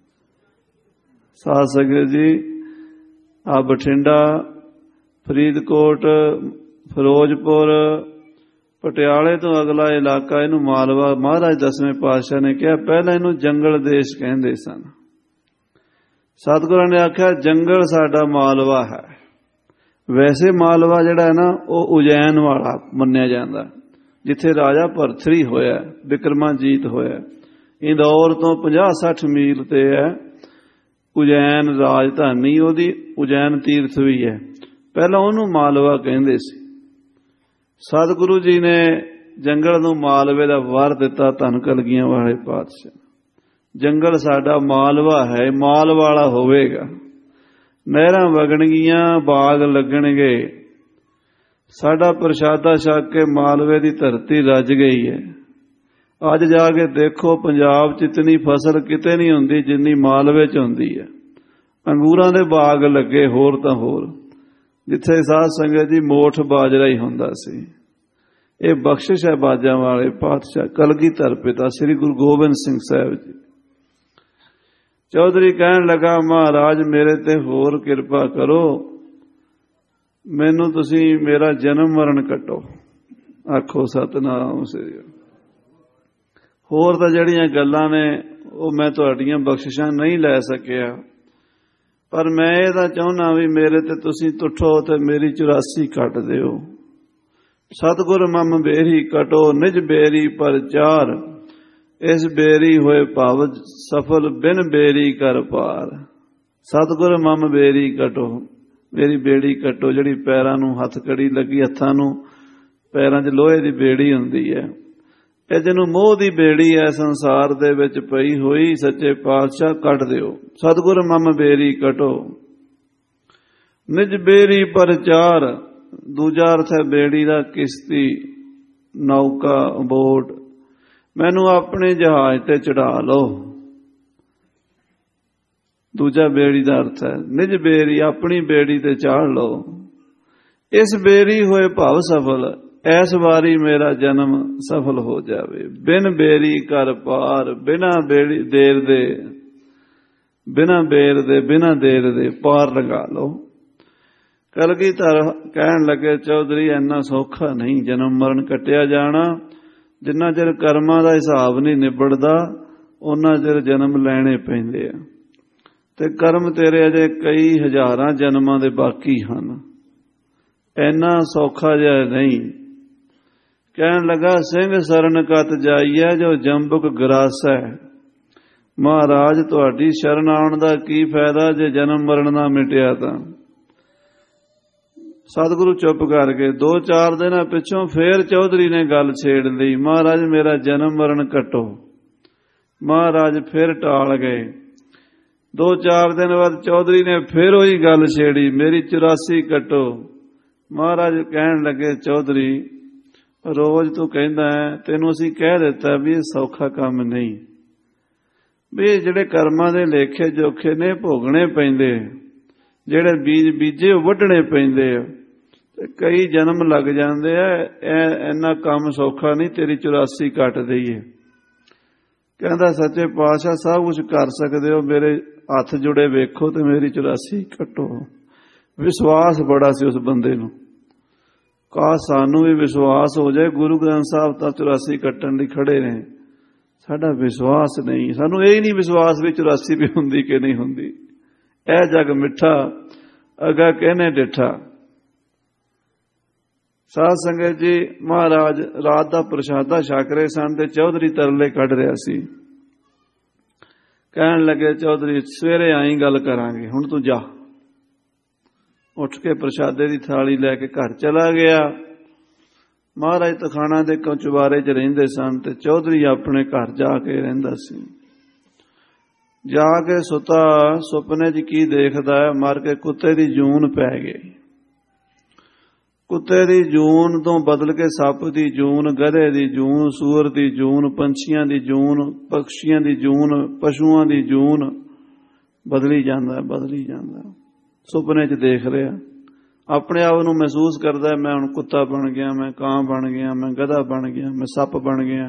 ਸਾਧ ਸੰਗਤ ਜੀ, ਆ ਬਠਿੰਡਾ, ਫਰੀਦਕੋਟ, ਫਿਰੋਜ਼ਪੁਰ, ਪਟਿਆਲੇ ਤੋਂ ਅਗਲਾ ਇਲਾਕਾ ਇਹਨੂੰ ਮਾਲਵਾ, ਮਹਾਰਾਜ ਦਸਵੇਂ ਪਾਤਸ਼ਾਹ ਨੇ ਕਿਹਾ ਪਹਿਲਾਂ ਇਹਨੂੰ ਜੰਗਲ ਦੇਸ਼ ਕਹਿੰਦੇ ਸਨ। ਸਤਿਗੁਰਾਂ ਨੇ ਆਖਿਆ ਜੰਗਲ ਸਾਡਾ ਮਾਲਵਾ ਹੈ। ਵੈਸੇ ਮਾਲਵਾ ਜਿਹੜਾ ਹੈ ਨਾ ਉਹ ਉਜੈਨ ਵਾਲਾ ਮੰਨਿਆ ਜਾਂਦਾ, ਜਿੱਥੇ ਰਾਜਾ ਭਰਥਰੀ ਹੋਇਆ, ਬਿਕਰਮਾਜੀਤ ਹੋਇਆ। ਇੰਦੌਰ ਤੋਂ ਪੰਜਾਹ ਸੱਠ ਮੀਲ ਤੇ ਹੈ ਉਜੈਨ ਰਾਜਧਾਨੀ ਉਹਦੀ, ਉਜੈਨ ਤੀਰਥ ਵੀ ਹੈ। ਪਹਿਲਾਂ ਉਹਨੂੰ ਮਾਲਵਾ ਕਹਿੰਦੇ ਸੀ। ਸਤਿਗੁਰੂ ਜੀ ਨੇ ਜੰਗਲ ਨੂੰ ਮਾਲਵੇ ਦਾ ਵਰ ਦਿੱਤਾ, ਧੰਨ ਕਲਗੀਆਂ ਵਾਲੇ ਪਾਤਸ਼ਾਹ। ਜੰਗਲ ਸਾਡਾ ਮਾਲਵਾ ਹੈ, ਮਾਲ ਵਾਲਾ ਹੋਵੇਗਾ। ਨਹਿਰਾਂ ਵਗਣਗੀਆਂ, ਬਾਗ ਲੱਗਣਗੇ, ਸਾਡਾ ਪ੍ਰਸ਼ਾਦਾ ਛਕ ਕੇ ਮਾਲਵੇ ਦੀ ਧਰਤੀ ਰੱਜ ਗਈ ਹੈ। ਅੱਜ ਜਾ ਕੇ ਦੇਖੋ ਪੰਜਾਬ 'ਚ ਇਤਨੀ ਫਸਲ ਕਿਤੇ ਨਹੀਂ ਹੁੰਦੀ ਜਿੰਨੀ ਮਾਲਵੇ 'ਚ ਹੁੰਦੀ ਹੈ। ਅੰਗੂਰਾਂ ਦੇ ਬਾਗ ਲੱਗੇ, ਹੋਰ ਤਾਂ ਹੋਰ, ਜਿੱਥੇ ਸਾਧ ਸੰਗਤ ਜੀ ਮੋਠ ਬਾਜਰਾ ਹੀ ਹੁੰਦਾ ਸੀ। ਇਹ ਬਖਸ਼ਿਸ਼ ਹੈ ਬਾਜਾਂ ਵਾਲੇ ਪਾਤਸ਼ਾਹ ਕਲਗੀਧਰ ਪਿਤਾ ਸ੍ਰੀ ਗੁਰੂ ਗੋਬਿੰਦ ਸਿੰਘ ਸਾਹਿਬ ਜੀ। ਚੌਧਰੀ ਕਹਿਣ ਲੱਗਾ, ਮਹਾਰਾਜ ਮੇਰੇ ਤੇ ਹੋਰ ਕਿਰਪਾ ਕਰੋ, ਮੈਨੂੰ ਤੁਸੀਂ ਮੇਰਾ ਜਨਮ ਮਰਨ ਕੱਟੋ। ਆਖੋ ਸਤਨਾਮ ਸ੍ਰੀ। ਹੋਰ ਤਾਂ ਜਿਹੜੀਆਂ ਗੱਲਾਂ ਨੇ ਉਹ ਮੈਂ ਤੁਹਾਡੀਆਂ ਬਖਸ਼ਿਸ਼ਾਂ ਨਹੀਂ ਲੈ ਸਕਿਆ, ਪਰ ਮੈਂ ਇਹ ਤਾਂ ਚਾਹੁੰਦਾ ਵੀ ਮੇਰੇ ਤੇ ਤੁਸੀਂ ਤੁਠੋ ਤੇ ਮੇਰੀ ਚੁਰਾਸੀ ਕੱਟ ਦਿਓ। ਸਤਿਗੁਰ ਮਮ ਬੇਰੀ ਕਟੋ ਨਿਜ ਬੇਰੀ ਪਰਚਾਰ, ਇਸ ਬੇਰੀ ਹੋਏ ਭਵ ਸਫਲ ਬਿਨ ਬੇਰੀ ਕਰ ਪਾਰ। ਸਤਿਗੁਰ ਮਮ ਬੇਰੀ ਕਟੋ, ਮੇਰੀ ਬੇੜੀ ਕੱਟੋ। ਜਿਹੜੀ ਪੈਰਾਂ ਨੂੰ ਹੱਥ ਕੜੀ ਲੱਗੀ, ਹੱਥਾਂ ਨੂੰ ਪੈਰਾਂ 'ਚ ਲੋਹੇ ਦੀ ਬੇੜੀ ਹੁੰਦੀ ਹੈ, ਇਹ ਜਿਹਨੂੰ ਮੋਹ ਦੀ ਬੇੜੀ ਹੈ ਸੰਸਾਰ ਦੇ ਵਿੱਚ ਪਈ ਹੋਈ, ਸੱਚੇ ਪਾਤਸ਼ਾਹ ਕੱਢ ਦਿਓ। ਸਤਿਗੁਰ ਮਮ ਬੇਰੀ ਕਟੋ ਨਿਜ ਬੇਰੀ ਪਰਚਾਰ। ਦੂਜਾ ਅਰਥ ਹੈ ਬੇੜੀ ਦਾ ਕਿਸ਼ਤੀ, ਨੌਕਾ, ਬੋਟ। ਮੈਨੂੰ ਆਪਣੇ ਜਹਾਜ਼ ਤੇ ਚੜਾ ਲਓ। ਦੂਜਾ ਬੇੜੀ ਦਾ ਅਰਥ ਹੈ ਨਿਜ ਬੇਰੀ, ਆਪਣੀ ਬੇੜੀ ਤੇ ਚਾੜ ਲਓ। ਇਸ ਬੇਰੀ ਹੋਏ ਭਵ ਸਫਲ, ਐਸ ਵਾਰੀ ਮੇਰਾ ਜਨਮ ਸਫਲ ਹੋ ਜਾਵੇ। ਬਿਨ ਬੇਰੀ ਕਰ ਪਾਰ, ਬਿਨਾ ਬੇੜੀ ਦੇਰ ਦੇ, ਬਿਨਾ ਬੇਰ ਦੇ, ਬਿਨਾ ਦੇਰ ਦੇ ਪਾਰ ਲਗਾ ਲਓ। ਕਲਗੀਧਰ ਕਹਿਣ ਲੱਗੇ, ਚੌਧਰੀ ਇੰਨਾ ਸੌਖਾ ਨਹੀਂ ਜਨਮ ਮਰਨ ਕੱਟਿਆ ਜਾਣਾ। ਜਿੰਨਾ ਚਿਰ ਕਰਮਾਂ ਦਾ ਹਿਸਾਬ ਨਹੀਂ ਨਿਬੜਦਾ ਉਹਨਾਂ ਚਿਰ ਜਨਮ ਲੈਣੇ ਪੈਂਦੇ ਆ, ਤੇ ਕਰਮ ਤੇਰੇ ਅਜੇ ਕਈ ਹਜ਼ਾਰਾਂ ਜਨਮਾਂ ਦੇ ਬਾਕੀ ਹਨ। ਇੰਨਾ ਸੌਖਾ ਜਿਹਾ ਨਹੀਂ। ਕਹਿਣ ਲੱਗਾ, ਸਿੰਘ ਸਰਨ ਕਤ ਜਾਈਐ ਜੋ ਜੰਬੁਕ ਗਰਾਸੈ। ਮਹਾਰਾਜ ਤੁਹਾਡੀ ਸ਼ਰਨ ਆਉਣ ਦਾ ਕੀ ਫਾਇਦਾ ਜੇ ਜਨਮ ਮਰਨ ਨਾ ਮਿਟਿਆ ਤਾਂ। ਸਤਿਗੁਰੂ ਚੁੱਪ ਕਰ ਗਏ। ਦੋ ਚਾਰ ਦਿਨਾਂ ਪਿੱਛੋਂ ਫੇਰ ਚੌਧਰੀ ਨੇ ਗੱਲ ਛੇੜ ਲਈ, ਮਹਾਰਾਜ ਮੇਰਾ ਜਨਮ ਮਰਨ ਕੱਟੋ। ਮਹਾਰਾਜ ਫਿਰ ਟਾਲ ਗਏ। ਦੋ ਚਾਰ ਦਿਨ ਬਾਅਦ ਚੌਧਰੀ ਨੇ ਫਿਰ ਉਹੀ ਗੱਲ ਛੇੜੀ, ਮੇਰੀ ਚੁਰਾਸੀ ਕੱਟੋ। ਮਹਾਰਾਜ ਕਹਿਣ ਲੱਗੇ, ਚੌਧਰੀ ਰੋਜ਼ ਤੂੰ ਕਹਿੰਦਾ ਹੈ, ਤੈਨੂੰ ਅਸੀਂ ਕਹਿ ਦਿੱਤਾ ਵੀ ਇਹ ਸੌਖਾ ਕੰਮ ਨਹੀਂ, ਵੀ ਜਿਹੜੇ ਕਰਮਾਂ ਦੇ ਲੇਖੇ ਜੋਖੇ ਨੇ ਭੋਗਣੇ ਪੈਂਦੇ, ਜਿਹੜੇ ਬੀਜ ਬੀਜੇ ਉਹ ਵੱਢਣੇ ਪੈਂਦੇ ਆ, ਤੇ ਕਈ ਜਨਮ ਲੱਗ ਜਾਂਦੇ ਆ। ਇਹ ਇੰਨਾ ਕੰਮ ਸੌਖਾ ਨਹੀਂ, ਤੇਰੀ ਚੁਰਾਸੀ ਕੱਟ ਦਈਏ। ਕਹਿੰਦਾ, ਸੱਚੇ ਪਾਤਸ਼ਾਹ ਸਭ ਕੁਝ ਕਰ ਸਕਦੇ ਹੋ, ਮੇਰੇ ਹੱਥ ਜੁੜੇ ਵੇਖੋ ਤੇ ਮੇਰੀ ਚੁਰਾਸੀ ਕੱਟੋ। ਵਿਸ਼ਵਾਸ ਬੜਾ ਸੀ ਉਸ ਬੰਦੇ ਨੂੰ। ਕਾਸ਼ ਸਾਨੂੰ ਵੀ ਵਿਸ਼ਵਾਸ ਹੋ ਜਾਏ, ਗੁਰੂ ਗ੍ਰੰਥ ਸਾਹਿਬ ਤਾਂ ਚੁਰਾਸੀ ਕੱਟਣ ਲਈ ਖੜੇ ਨੇ। ਸਾਡਾ ਵਿਸ਼ਵਾਸ ਨਹੀਂ, ਸਾਨੂੰ ਇਹ ਨਹੀਂ ਵਿਸ਼ਵਾਸ ਵੀ ਚੁਰਾਸੀ ਵੀ ਹੁੰਦੀ ਕਿ ਨਹੀਂ ਹੁੰਦੀ। ਇਹ ਜਗ ਮਿੱਠਾ ਅਗਾ ਕਹਿਨੇ ਡਿੱਠਾ। ਸਾਧ ਸੰਗਤ ਜੀ, ਮਹਾਰਾਜ ਰਾਤ ਦਾ ਪ੍ਰਸ਼ਾਦਾ ਛਕ ਰਹੇ ਸਨ ਤੇ ਚੌਧਰੀ ਤਰਲੇ ਕੱਢ ਰਿਹਾ ਸੀ। ਕਹਿਣ ਲੱਗੇ, ਚੌਧਰੀ ਸਵੇਰੇ ਆਈ ਗੱਲ ਕਰਾਂਗੇ, ਹੁਣ ਤੂੰ ਜਾ। ਉੱਠ ਕੇ ਪ੍ਰਸ਼ਾਦੇ ਦੀ ਥਾਲੀ ਲੈ ਕੇ ਘਰ ਚਲਾ ਗਿਆ। ਮਹਾਰਾਜ ਤਖਾਣਾ ਦੇ ਚੁਬਾਰੇ 'ਚ ਰਹਿੰਦੇ ਸਨ ਤੇ ਚੌਧਰੀ ਆਪਣੇ ਘਰ ਜਾ ਕੇ ਰਹਿੰਦਾ ਸੀ। ਜਾ ਕੇ ਸੁੱਤਾ, ਸੁਪਨੇ 'ਚ ਕੀ ਦੇਖਦਾ ਹੈ, ਮਰ ਕੇ ਕੁੱਤੇ ਦੀ ਜੂਨ ਪੈ ਗਈ। ਕੁੱਤੇ ਦੀ ਜੂਨ ਤੋਂ ਬਦਲ ਕੇ ਸੱਪ ਦੀ ਜੂਨ, ਗਧੇ ਦੀ ਜੂਨ, ਸੂਰ ਦੀ ਜੂਨ, ਪੰਛੀਆਂ ਦੀ ਜੂਨ, ਪਕਸ਼ੀਆਂ ਦੀ ਜੂਨ, ਪਸ਼ੂਆਂ ਦੀ ਜੂਨ ਬਦਲੀ ਜਾਂਦਾ ਬਦਲੀ ਜਾਂਦਾ। ਸੁਪਨੇ 'ਚ ਦੇਖ ਰਿਹਾ, ਆਪਣੇ ਆਪ ਨੂੰ ਮਹਿਸੂਸ ਕਰਦਾ, ਮੈਂ ਹੁਣ ਕੁੱਤਾ ਬਣ ਗਿਆ, ਮੈਂ ਕਾਂ ਬਣ ਗਿਆ, ਮੈਂ ਗਧਾ ਬਣ ਗਿਆ, ਮੈਂ ਸੱਪ ਬਣ ਗਿਆ।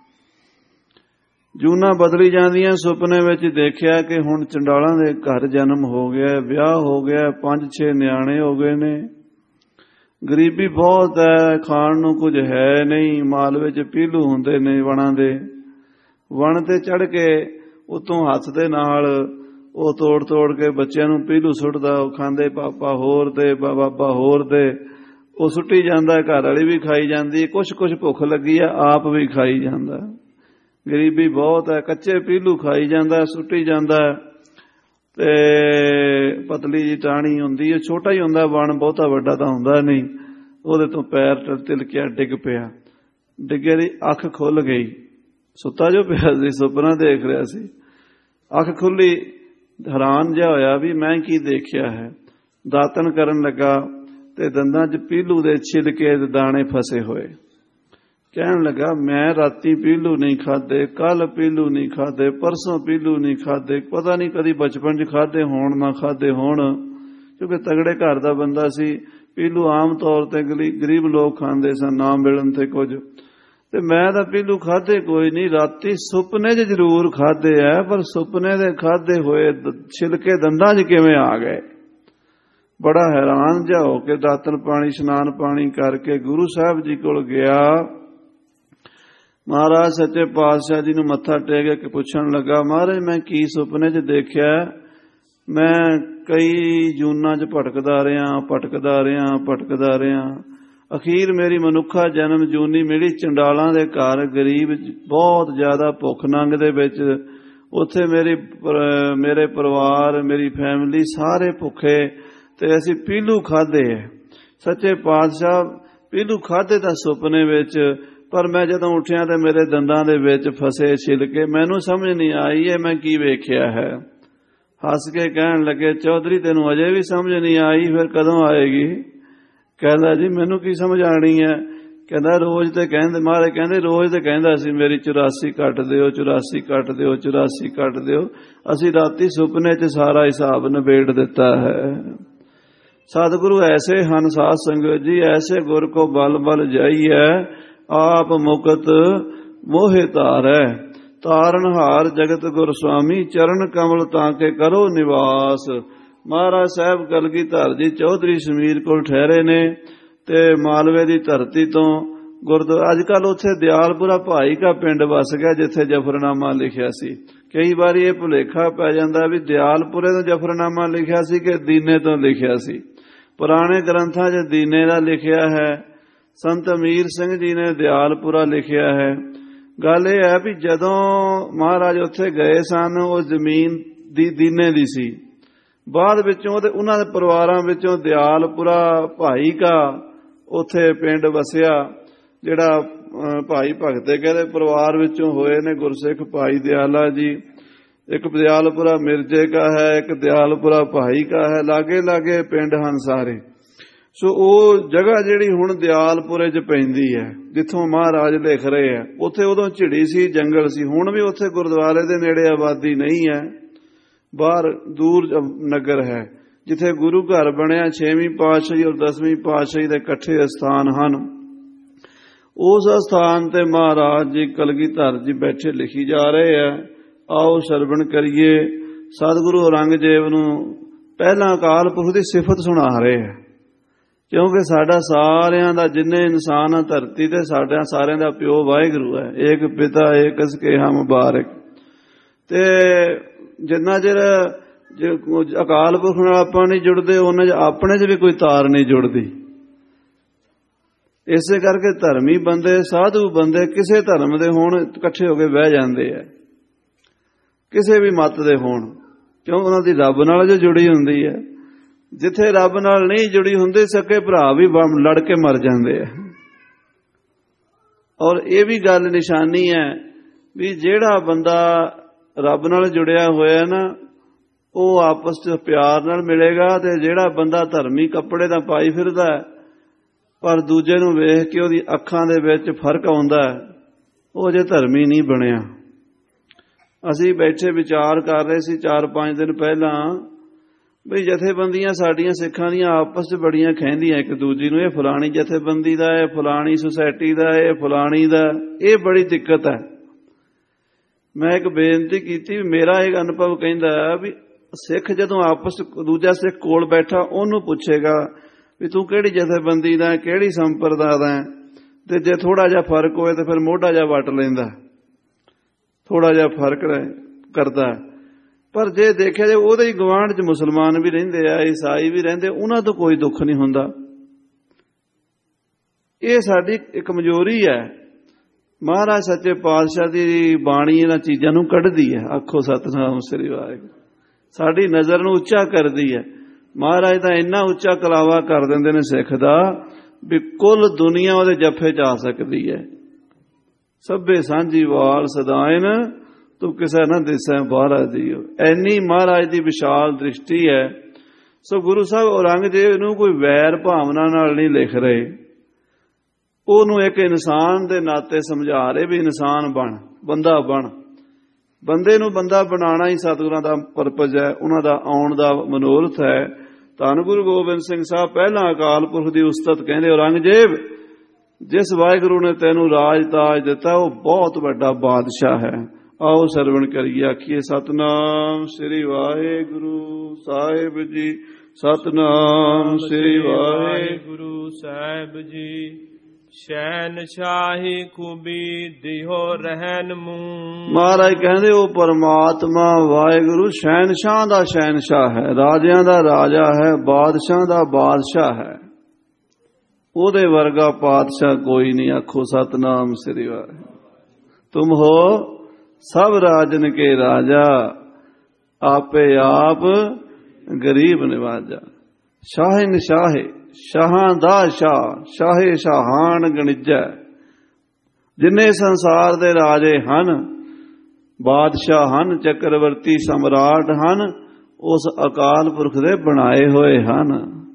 ਜੂਨਾਂ ਬਦਲੀ ਜਾਂਦੀਆਂ। ਸੁਪਨੇ ਵਿੱਚ ਦੇਖਿਆ ਕਿ ਹੁਣ ਚੰਡਾਲਾਂ ਦੇ ਘਰ ਜਨਮ ਹੋ ਗਿਆ, ਵਿਆਹ ਹੋ ਗਿਆ, ਪੰਜ ਛੇ ਨਿਆਣੇ ਹੋ ਗਏ ਨੇ, ਗਰੀਬੀ ਬਹੁਤ ਹੈ, ਖਾਣ ਨੂੰ ਕੁਝ ਹੈ ਨਹੀਂ। ਮਾਲ ਵਿੱਚ ਪੀਲੂ ਹੁੰਦੇ ਨੇ ਵਣਾਂ ਦੇ, ਵਣ ਤੇ ਚੜ ਕੇ ਉਤੋਂ ਹੱਥ ਦੇ ਨਾਲ ਉਹ ਤੋੜ ਤੋੜ ਕੇ ਬੱਚਿਆਂ ਨੂੰ ਪੀਲੂ ਸੁੱਟਦਾ, ਉਹ ਖਾਂਦੇ, ਪਾਪਾ ਹੋਰ ਦੇ, ਬਾਬਾ ਹੋਰ ਦੇ, ਉਹ ਸੁੱਟੀ ਜਾਂਦਾ, ਘਰ ਵਾਲੀ ਵੀ ਖਾਈ ਜਾਂਦੀ, ਕੁਛ ਕੁਛ ਭੁੱਖ ਲੱਗੀ ਆ ਆਪ ਵੀ ਖਾਈ ਜਾਂਦਾ। ਗਰੀਬੀ ਬਹੁਤ ਹੈ, ਕੱਚੇ ਪੀਲੂ ਖਾਈ ਜਾਂਦਾ, ਸੁੱਟੀ ਜਾਂਦਾ। ਤੇ ਪਤਲੀ ਜੀ ਟਾਹਣੀ ਹੁੰਦੀ ਹੈ, ਛੋਟਾ ਹੀ ਹੁੰਦਾ ਵਣ, ਬਹੁਤਾ ਵੱਡਾ ਤਾਂ ਹੁੰਦਾ ਨਹੀਂ। ਉਹਦੇ ਤੋਂ ਪੈਰ ਤਿਲਕਿਆ, ਡਿੱਗ ਪਿਆ। ਡਿੱਗੇ ਦੀ ਅੱਖ ਖੁੱਲ ਗਈ। ਸੁੱਤਾ ਜੋ ਪਿਆ ਸੀ, ਸੁਪਨਾ ਦੇਖ ਰਿਹਾ ਸੀ। ਅੱਖ ਖੁੱਲੀ, ਹੈਰਾਨ ਜਿਹਾ ਹੋਇਆ ਵੀ ਮੈਂ ਕੀ ਦੇਖਿਆ ਹੈ। ਦਾਤਨ ਕਰਨ ਲੱਗਾ ਤੇ ਦੰਦਾਂ 'ਚ ਪੀਲੂ ਦੇ ਛਿਲਕੇ ਦੇ ਦਾਣੇ ਫਸੇ ਹੋਏ। ਕਹਿਣ ਲੱਗਾ ਮੈਂ ਰਾਤੀ ਪੀਲੂ ਨਹੀਂ ਖਾਦੇ, ਕੱਲ ਪੀਲੂ ਨਹੀਂ ਖਾਦੇ, ਪਰਸੋਂ ਪੀਲੂ ਨਹੀਂ ਖਾਦੇ, ਪਤਾ ਨਹੀਂ ਕਦੀ ਬਚਪਨ 'ਚ ਖਾਦੇ ਹੋਣ ਨਾ ਖਾਦੇ ਹੋਣ, ਕਿਉਂਕਿ ਤਗੜੇ ਘਰ ਦਾ ਬੰਦਾ ਸੀ। ਪੀਲੂ ਆਮ ਤੌਰ ਤੇ ਗਰੀਬ ਲੋਕ ਖਾਂਦੇ ਸਨ, ਨਾ ਮਿਲਣ ਤੇ ਕੁਝ, ਤੇ ਮੈਂ ਤਾਂ ਪੀਲੂ ਖਾਦੇ ਕੋਈ ਨਹੀਂ। ਰਾਤੀ ਸੁਪਨੇ 'ਚ ਜ਼ਰੂਰ ਖਾਦੇ ਐ, ਪਰ ਸੁਪਨੇ ਦੇ ਖਾਦੇ ਹੋਏ ਛਿਲਕੇ ਦੰਦਾਂ 'ਚ ਕਿਵੇਂ ਆ ਗਏ। ਬੜਾ ਹੈਰਾਨ ਜਿਹਾ ਹੋ ਕੇ ਦਾਤਨ ਪਾਣੀ ਇਸ਼ਨਾਨ ਪਾਣੀ ਕਰਕੇ ਗੁਰੂ ਸਾਹਿਬ ਜੀ ਕੋਲ ਗਿਆ। ਮਹਾਰਾਜ ਸੱਚੇ ਪਾਤਸ਼ਾਹ ਜੀ ਨੂੰ ਮੱਥਾ ਟੇਕ ਕੇ ਪੁੱਛਣ ਲੱਗਾ, ਮਹਾਰਾਜ ਮੈਂ ਕੀ ਸੁਪਨੇ 'ਚ ਦੇਖਿਆ? ਮੈਂ ਕਈ ਜੂਨਾਂ 'ਚ ਭਟਕਦਾ ਰਿਹਾ ਭਟਕਦਾ ਰਿਹਾ ਭਟਕਦਾ ਰਿਹਾ ਅਖੀਰ ਮੇਰੀ ਮਨੁੱਖਾ ਜਨਮ ਜੂਨੀ ਮਿਲੀ ਚੰਡਾਲਾਂ ਦੇ ਘਰ, ਗਰੀਬ, ਬਹੁਤ ਜ਼ਿਆਦਾ ਭੁੱਖ ਨੰਗ ਦੇ ਵਿੱਚ। ਉੱਥੇ ਮੇਰੀ ਮੇਰੇ ਪਰਿਵਾਰ, ਮੇਰੀ ਫੈਮਿਲੀ ਸਾਰੇ ਭੁੱਖੇ, ਤੇ ਅਸੀਂ ਪੀਲੂ ਖਾਦੇ ਹੈ। ਸੱਚੇ ਪਾਤਸ਼ਾਹ ਪੀਲੂ ਖਾਦੇ ਤਾਂ ਸੁਪਨੇ ਵਿੱਚ, ਪਰ ਮੈਂ ਜਦੋਂ ਉੱਠਿਆ ਤੇ ਮੇਰੇ ਦੰਦਾਂ ਦੇ ਵਿੱਚ ਫਸੇ ਛਿਲਕੇ, ਮੈਨੂੰ ਸਮਝ ਨਹੀਂ ਆਈ ਇਹ ਮੈਂ ਕੀ ਵੇਖਿਆ ਹੈ। ਹੱਸ ਕੇ ਕਹਿਣ ਲੱਗੇ, ਚੌਧਰੀ ਤੈਨੂੰ ਅਜੇ ਵੀ ਸਮਝ ਨਹੀਂ ਆਈ, ਫਿਰ ਕਦੋਂ ਆਏਗੀ? ਕਹਿੰਦਾ ਜੀ ਮੈਨੂੰ ਕੀ ਸਮਝ ਆਣੀ ਹੈ? ਕਹਿੰਦਾ ਰੋਜ਼ ਤੇ ਕਹਿੰਦੇ, ਮਹਾਰਾਜ ਕਹਿੰਦੇ ਰੋਜ਼ ਤੇ ਕਹਿੰਦਾ ਸੀ ਮੇਰੀ ਚੁਰਾਸੀ ਕੱਟ ਦਿਓ, ਚੁਰਾਸੀ ਕੱਟ ਦਿਓ, ਚੁਰਾਸੀ ਕੱਟ ਦਿਓ। ਅਸੀਂ ਰਾਤੀ ਸੁਪਨੇ 'ਚ ਸਾਰਾ ਹਿਸਾਬ ਨਿਬੇੜ ਦਿੱਤਾ ਹੈ। ਸਤਿਗੁਰੂ ਐਸੇ ਹਨ ਸਾਧ ਸੰਗਤ ਜੀ, ਐਸੇ ਗੁਰ ਕੋ ਬਲ ਬਲ ਜਾਈਐ, ਆਪ ਮੁਕਤ ਮੋਹਿ ਤਾਰੈ। ਤਾਰਨਹਾਰ ਜਗਤ ਗੁਰ ਸੁਆਮੀ, ਚਰਨ ਕਮਲ ਤਾਂ ਕੇ ਕਰੋ ਨਿਵਾਸ। ਮਹਾਰਾਜ ਸਾਹਿਬ ਕਲਗੀਧਰ ਜੀ ਚੌਧਰੀ ਸਮੀਰ ਕੋਲ ਠਹਿਰੇ ਨੇ, ਤੇ ਮਾਲਵੇ ਦੀ ਧਰਤੀ ਤੋਂ ਗੁਰਦੁਆਰਾ, ਅੱਜ ਕੱਲ ਉੱਥੇ ਦਿਆਲਪੁਰਾ ਭਾਈ ਕਾ ਪਿੰਡ ਵਸ ਗਿਆ ਜਿੱਥੇ ਜਫਰਨਾਮਾ ਲਿਖਿਆ ਸੀ। ਕਈ ਵਾਰੀ ਇਹ ਭੁਲੇਖਾ ਪੈ ਜਾਂਦਾ ਵੀ ਦਿਆਲਪੁਰੇ ਤੋਂ ਜਫਰਨਾਮਾ ਲਿਖਿਆ ਸੀ ਕਿ ਦੀਨੇ ਤੋਂ ਲਿਖਿਆ ਸੀ। ਪੁਰਾਣੇ ਗ੍ਰੰਥਾਂ 'ਚ ਦੀਨੇ ਦਾ ਲਿਖਿਆ ਹੈ, ਸੰਤ ਅਮੀਰ ਸਿੰਘ ਜੀ ਨੇ ਦਿਆਲਪੁਰਾ ਲਿਖਿਆ ਹੈ। ਗੱਲ ਇਹ ਹੈ ਵੀ ਜਦੋਂ ਮਹਾਰਾਜ ਉੱਥੇ ਗਏ ਸਨ, ਉਹ ਜ਼ਮੀਨ ਦੀ ਦੀਨੇ ਦੀ ਸੀ। ਬਾਅਦ ਵਿੱਚੋਂ ਤੇ ਉਹਨਾਂ ਦੇ ਪਰਿਵਾਰਾਂ ਵਿੱਚੋਂ ਦਿਆਲਪੁਰਾ ਭਾਈ ਕਾ ਉੱਥੇ ਪਿੰਡ ਵਸਿਆ, ਜਿਹੜਾ ਭਾਈ ਭਗਤੇ ਕਹਿੰਦੇ ਪਰਿਵਾਰ ਵਿੱਚੋਂ ਹੋਏ ਨੇ ਗੁਰਸਿੱਖ ਭਾਈ ਦਿਆਲਾ ਜੀ। ਇੱਕ ਦਿਆਲਪੁਰਾ ਮਿਰਜੇ ਕਾ ਹੈ, ਇੱਕ ਦਿਆਲਪੁਰਾ ਭਾਈ ਕਾ ਹੈ, ਲਾਗੇ ਲਾਗੇ ਪਿੰਡ ਹਨ ਸਾਰੇ। ਸੋ ਉਹ ਜਗ੍ਹਾ ਜਿਹੜੀ ਹੁਣ ਦਿਆਲਪੁਰੇ 'ਚ ਪੈਂਦੀ ਹੈ, ਜਿੱਥੋਂ ਮਹਾਰਾਜ ਲਿਖ ਰਹੇ ਆ, ਉੱਥੇ ਉਦੋਂ ਝਿੜੀ ਸੀ, ਜੰਗਲ ਸੀ। ਹੁਣ ਵੀ ਉੱਥੇ ਗੁਰਦੁਆਰੇ ਦੇ ਨੇੜੇ ਆਬਾਦੀ ਨਹੀਂ ਹੈ, ਬਾਹਰ ਦੂਰ ਨਗਰ ਹੈ ਜਿੱਥੇ ਗੁਰੂ ਘਰ ਬਣਿਆ। ਛੇਵੀਂ ਪਾਤਸ਼ਾਹੀ ਔਰ ਦਸਵੀਂ ਪਾਤਸ਼ਾਹੀ ਦੇ ਇਕੱਠੇ ਅਸਥਾਨ ਹਨ। ਉਸ ਅਸਥਾਨ ਤੇ ਮਹਾਰਾਜ ਜੀ ਕਲਗੀਧਰ ਜੀ ਬੈਠੇ ਲਿਖੀ ਜਾ ਰਹੇ ਆ। ਆਓ ਸਰਵਣ ਕਰੀਏ। ਸਤਿਗੁਰੂ ਔਰੰਗਜ਼ੇਬ ਨੂੰ ਪਹਿਲਾਂ ਅਕਾਲ ਪੁਰਖ ਦੀ ਸਿਫਤ ਸੁਣਾ ਰਹੇ ਆ, ਕਿਉਂਕਿ ਸਾਡਾ ਸਾਰਿਆਂ ਦਾ, ਜਿੰਨੇ ਇਨਸਾਨ ਆ ਧਰਤੀ ਤੇ, ਸਾਡਾ ਸਾਰਿਆਂ ਦਾ ਪਿਓ ਵਾਹਿਗੁਰੂ ਹੈ। ਏਕ ਪਿਤਾ ਏਕ ਸਕੇ ਹਮ ਬਾਰਿਕ। ਤੇ ਜਿੰਨਾ ਚਿਰ ਅਕਾਲ ਪੁਰਖ ਨਾਲ ਆਪਾਂ ਨਹੀਂ ਜੁੜਦੇ, ਉਹਨਾਂ 'ਚ ਆਪਣੇ 'ਚ ਵੀ ਕੋਈ ਤਾਰ ਨਹੀਂ ਜੁੜਦੀ। ਇਸੇ ਕਰਕੇ ਧਰਮੀ ਬੰਦੇ, ਸਾਧੂ ਬੰਦੇ ਕਿਸੇ ਧਰਮ ਦੇ ਹੋਣ, ਇਕੱਠੇ ਹੋ ਕੇ ਬਹਿ ਜਾਂਦੇ ਆ, ਕਿਸੇ ਵੀ ਮੱਤ ਦੇ ਹੋਣ, ਕਿਉਂ ਉਹਨਾਂ ਦੀ ਰੱਬ ਨਾਲ ਜੋ ਜੁੜੀ ਹੁੰਦੀ ਹੈ। ਜਿੱਥੇ ਰੱਬ ਨਾਲ ਨਹੀਂ ਜੁੜੀ ਹੁੰਦੀ, ਸਕੇ ਭਰਾ ਵੀ ਲੜ ਕੇ ਮਰ ਜਾਂਦੇ ਆ। ਔਰ ਇਹ ਵੀ ਗੱਲ ਨਿਸ਼ਾਨੀ ਹੈ ਵੀ ਜਿਹੜਾ ਬੰਦਾ ਰੱਬ ਨਾਲ ਜੁੜਿਆ ਹੋਇਆ ਨਾ, ਉਹ ਆਪਸ 'ਚ ਪਿਆਰ ਨਾਲ ਮਿਲੇਗਾ। ਤੇ ਜਿਹੜਾ ਬੰਦਾ ਧਰਮੀ ਕੱਪੜੇ ਦਾ ਪਾਈ ਫਿਰਦਾ ਪਰ ਦੂਜੇ ਨੂੰ ਵੇਖ ਕੇ ਉਹਦੀ ਅੱਖਾਂ ਦੇ ਵਿੱਚ ਫਰਕ ਆਉਂਦਾ, ਉਹ ਜੇ ਧਰਮੀ ਨਹੀਂ ਬਣਿਆ। ਅਸੀਂ ਬੈਠੇ ਵਿਚਾਰ ਕਰ ਰਹੇ ਸੀ ਚਾਰ ਪੰਜ ਦਿਨ ਪਹਿਲਾਂ ਬਈ ਜਥੇਬੰਦੀਆਂ ਸਾਡੀਆਂ ਸਿੱਖਾਂ ਦੀਆਂ ਆਪਸ 'ਚ ਬੜੀਆਂ ਖਹਿੰਦੀਆਂ ਇੱਕ ਦੂਜੀ ਨੂੰ, ਇਹ ਫਲਾਣੀ ਜਥੇਬੰਦੀ ਦਾ, ਇਹ ਫਲਾਣੀ ਸੁਸਾਇਟੀ ਦਾ, ਇਹ ਫਲਾਣੀ ਦਾ। ਇਹ ਬੜੀ ਦਿੱਕਤ ਹੈ। ਮੈਂ ਇੱਕ ਬੇਨਤੀ ਕੀਤੀ, ਮੇਰਾ ਇੱਕ ਅਨੁਭਵ ਕਹਿੰਦਾ ਵੀ ਸਿੱਖ ਜਦੋਂ ਆਪਸ ਦੂਜਾ ਸਿੱਖ ਕੋਲ ਬੈਠਾ ਉਹਨੂੰ ਪੁੱਛੇਗਾ ਵੀ ਤੂੰ ਕਿਹੜੀ ਜਥੇਬੰਦੀ ਦਾ, ਕਿਹੜੀ ਸੰਪਰਦਾ ਦਾ, ਤੇ ਜੇ ਥੋੜਾ ਜਿਹਾ ਫਰਕ ਹੋਏ ਤੇ ਫਿਰ ਮੋਢਾ ਜਿਹਾ ਵੱਟ ਲੈਂਦਾ, ਥੋੜਾ ਜਿਹਾ ਫਰਕ ਕਰਦਾ। ਪਰ ਜੇ ਦੇਖਿਆ ਜੇ ਉਹਦੇ ਹੀ ਗੁਆਂਢ 'ਚ ਮੁਸਲਮਾਨ ਵੀ ਰਹਿੰਦੇ ਆ, ਈਸਾਈ ਵੀ ਰਹਿੰਦੇ, ਉਹਨਾਂ ਤੋਂ ਕੋਈ ਦੁੱਖ ਨਹੀਂ ਹੁੰਦਾ। ਇਹ ਸਾਡੀ ਇੱਕ ਕਮਜ਼ੋਰੀ ਹੈ। ਮਹਾਰਾਜ ਸੱਚੇ ਪਾਤਸ਼ਾਹ ਦੀ ਬਾਣੀ ਇਹਨਾਂ ਚੀਜ਼ਾਂ ਨੂੰ ਕੱਢਦੀ ਹੈ। ਆਖੋ ਸਤਿਨਾਮ ਸ੍ਰੀ ਵਾਹਿਗੁਰੂ। ਸਾਡੀ ਨਜ਼ਰ ਨੂੰ ਉੱਚਾ ਕਰਦੀ ਹੈ। ਮਹਾਰਾਜ ਤਾਂ ਇੰਨਾ ਉੱਚਾ ਕਲਾਵਾ ਕਰ ਦਿੰਦੇ ਨੇ ਸਿੱਖ ਦਾ ਵੀ ਕੁੱਲ ਦੁਨੀਆ ਉਹਦੇ ਜੱਫੇ 'ਚ ਆ ਸਕਦੀ ਹੈ। ਸਭੇ ਸਾਂਝੀ ਵਾਲ ਸਦਾਇਨ ਤੂੰ ਕਿਸੇ ਨਾ ਦਿਸੈ ਬਾਹਰਾ ਜੀਓ। ਐਨੀ ਮਹਾਰਾਜ ਦੀ ਵਿਸ਼ਾਲ ਦ੍ਰਿਸ਼ਟੀ ਹੈ। ਸੋ ਗੁਰੂ ਸਾਹਿਬ ਔਰੰਗਜ਼ੇਬ ਨੂੰ ਕੋਈ ਵੈਰ ਭਾਵਨਾ ਨਾਲ ਨਹੀਂ ਲਿਖ ਰਹੇ, ਉਹਨੂੰ ਇੱਕ ਇਨਸਾਨ ਦੇ ਨਾਤੇ ਸਮਝਾ ਰਹੇ ਵੀ ਇਨਸਾਨ ਬਣ, ਬੰਦਾ ਬਣ। ਬੰਦੇ ਨੂੰ ਬੰਦਾ ਬਣਾਉਣਾ ਹੀ ਸਤਿਗੁਰਾਂ ਦਾ ਪਰਪਸ ਹੈ, ਉਹਨਾਂ ਦਾ ਆਉਣ ਦਾ ਮਨੋਰਥ ਹੈ। ਧੰਨ ਗੁਰੂ ਗੋਬਿੰਦ ਸਿੰਘ ਸਾਹਿਬ ਪਹਿਲਾਂ ਅਕਾਲ ਪੁਰਖ ਦੀ ਉਸਤਤ ਕਹਿੰਦੇ, ਔਰੰਗਜ਼ੇਬ ਜਿਸ ਵਾਹਿਗੁਰੂ ਨੇ ਤੈਨੂੰ ਰਾਜ ਤਾਜ ਦਿੱਤਾ ਉਹ ਬਹੁਤ ਵੱਡਾ ਬਾਦਸ਼ਾਹ ਹੈ। ਆਓ ਸਰਵਣ ਕਰੀਏ, ਆਖੀਏ ਸਤਨਾਮ ਸ੍ਰੀ ਵਾਹਿਗੁਰੂ ਸਾਹਿਬ ਜੀ, ਸਤਨਾਮ ਸ੍ਰੀ ਵਾਹਿਗੁਰੂ ਸਾਹਿਬ ਜੀ। ਸ਼ਹਿਨਸ਼ਾਹੀ ਖੂਬੀ ਦਿਹੋ ਰਹਿਨ ਮੂੰ। ਮਹਾਰਾਜ ਕਹਿੰਦੇ ਉਹ ਪਰਮਾਤਮਾ ਵਾਹਿਗੁਰੂ ਸ਼ਹਿਨਸ਼ਾਹ ਦਾ ਸ਼ਹਿਨਸ਼ਾਹ ਹੈ, ਰਾਜਿਆਂ ਦਾ ਰਾਜਾ ਹੈ, ਬਾਦਸ਼ਾਹ ਦਾ ਬਾਦਸ਼ਾਹ ਹੈ। ਉਹਦੇ ਵਰਗਾ ਪਾਤਸ਼ਾਹ ਕੋਈ ਨਹੀਂ। ਆਖੋ ਸਤਨਾਮ ਸ੍ਰੀ ਵਾਹਿਗੁਰੂ। ਤੁਮ ਹੋ ਸਭ ਰਾਜਨ ਕੇ ਰਾਜਾ, ਆਪੇ ਆਪ ਗਰੀਬ ਨਿਵਾਜਾ। ਸ਼ਾਹਿਨਸ਼ਾਹੇ ਸ਼ਾਹਾਂ ਦਾ ਸ਼ਾਹ, ਸ਼ਾਹੇ ਸ਼ਾਹਾਨ ਗਣਿਜੈ। ਜਿੰਨੇ ਸੰਸਾਰ ਦੇ ਰਾਜੇ ਹਨ, ਬਾਦਸ਼ਾਹ ਹਨ, ਚੱਕਰਵਰਤੀ ਸਮਰਾਟ ਹਨ, ਉਸ ਅਕਾਲ ਪੁਰਖ ਦੇ ਬਣਾਏ ਹੋਏ ਹਨ।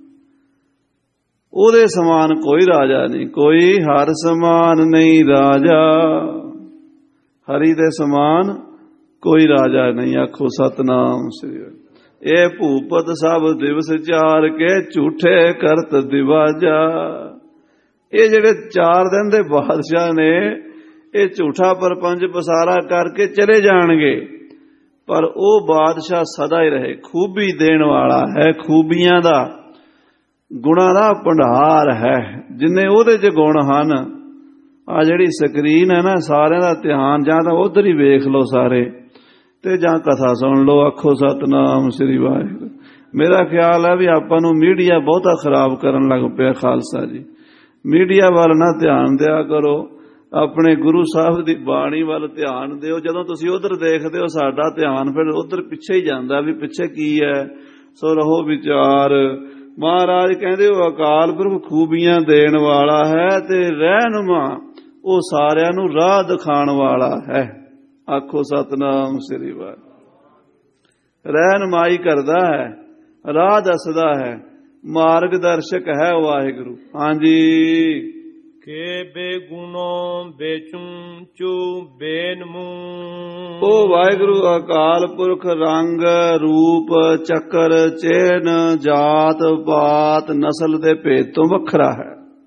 ਉਹਦੇ ਸਮਾਨ ਕੋਈ ਰਾਜਾ ਨਹੀਂ, ਕੋਈ ਹਰ ਸਮਾਨ ਨਹੀਂ ਰਾਜਾ। ਹਰੀ ਦੇ ਸਮਾਨ ਕੋਈ ਰਾਜਾ ਨਹੀਂ। ਆਖੋ ਸਤਨਾਮ ਸ੍ਰੀ ਵਾਹਿਗੁਰੂ। ਇਹ ਭੂਪਤ ਸਭ ਦਿਵਸ ਚਾਰ ਕੇ ਝੂਠੇ ਕਰਤ ਦਿਵਾਜਾ। ਇਹ ਜਿਹੜੇ ਚਾਰ ਦਿਨ ਦੇ ਬਾਦਸ਼ਾਹ ਨੇ, ਇਹ ਝੂਠਾ ਪਰਪੰਚ ਪਸਾਰਾ ਕਰਕੇ ਚਲੇ ਜਾਣਗੇ, ਪਰ ਉਹ ਬਾਦਸ਼ਾਹ ਸਦਾ ਹੀ ਰਹੇ। ਖੂਬੀ ਦੇਣ ਵਾਲਾ ਹੈ, ਖੂਬੀਆਂ ਦਾ, ਗੁਣਾਂ ਦਾ ਭੰਡਾਰ ਹੈ। ਜਿੰਨੇ ਉਹਦੇ 'ਚ ਗੁਣ ਹਨ, ਆ ਜਿਹੜੀ ਸਕਰੀਨ ਹੈ ਨਾ, ਸਾਰਿਆਂ ਦਾ ਧਿਆਨ ਜਾਂ ਤਾਂ ਉਧਰ ਹੀ ਵੇਖ ਲਓ ਸਾਰੇ, ਤੇ ਜਾਂ ਕਥਾ ਸੁਣ ਲਓ। ਆਖੋ ਸਤਨਾਮ ਸ੍ਰੀ ਵਾਹਿਗੁਰੂ। ਮੇਰਾ ਖਿਆਲ ਹੈ ਵੀ ਆਪਾਂ ਨੂੰ ਮੀਡੀਆ ਬਹੁਤਾ ਖਰਾਬ ਕਰਨ ਲੱਗ ਪਿਆ ਖਾਲਸਾ ਜੀ। ਮੀਡੀਆ ਵੱਲ ਨਾ ਧਿਆਨ ਦਿਆ ਕਰੋ, ਆਪਣੇ ਗੁਰੂ ਸਾਹਿਬ ਦੀ ਬਾਣੀ ਵੱਲ ਧਿਆਨ ਦਿਓ। ਜਦੋਂ ਤੁਸੀਂ ਉਧਰ ਦੇਖਦੇ ਹੋ, ਸਾਡਾ ਧਿਆਨ ਫਿਰ ਉਧਰ ਪਿੱਛੇ ਹੀ ਜਾਂਦਾ ਵੀ ਪਿੱਛੇ ਕੀ ਹੈ। ਸੋ ਰਹੋ ਵਿਚਾਰ। ਮਹਾਰਾਜ ਕਹਿੰਦੇ ਉਹ ਅਕਾਲ ਪੁਰਖ ਖੂਬੀਆਂ ਦੇਣ ਵਾਲਾ ਹੈ ਤੇ ਰਹਿਨੁਮਾ, ਉਹ ਸਾਰਿਆਂ ਨੂੰ ਰਾਹ ਦਿਖਾਉਣ ਵਾਲਾ ਹੈ। ਆਖੋ ਸਤਨਾਮ ਸ੍ਰੀ ਵਾਹਿਗੁਰੂ। ਰਹਿਨੁਮਾਈ ਕਰਦਾ ਹੈ, ਰਾਹ ਦੱਸਦਾ ਹੈ, ਮਾਰਗ ਦਰਸ਼ਕ ਹੈ ਵਾਹਿਗੁਰੂ। ਹਾਂਜੀ। ਕੇ ਬੇਗੁਣੋ ਬੇਚੂੰ ਚੂ ਬੇਨਮੂ। ਉਹ ਵਾਹਿਗੁਰੂ ਅਕਾਲ ਪੁਰਖ ਰੰਗ ਰੂਪ ਚੱਕਰ ਚਿਹਨ ਜਾਤ ਪਾਤ ਨਸਲ ਦੇ ਭੇਦ ਤੋਂ ਵੱਖਰਾ ਹੈ।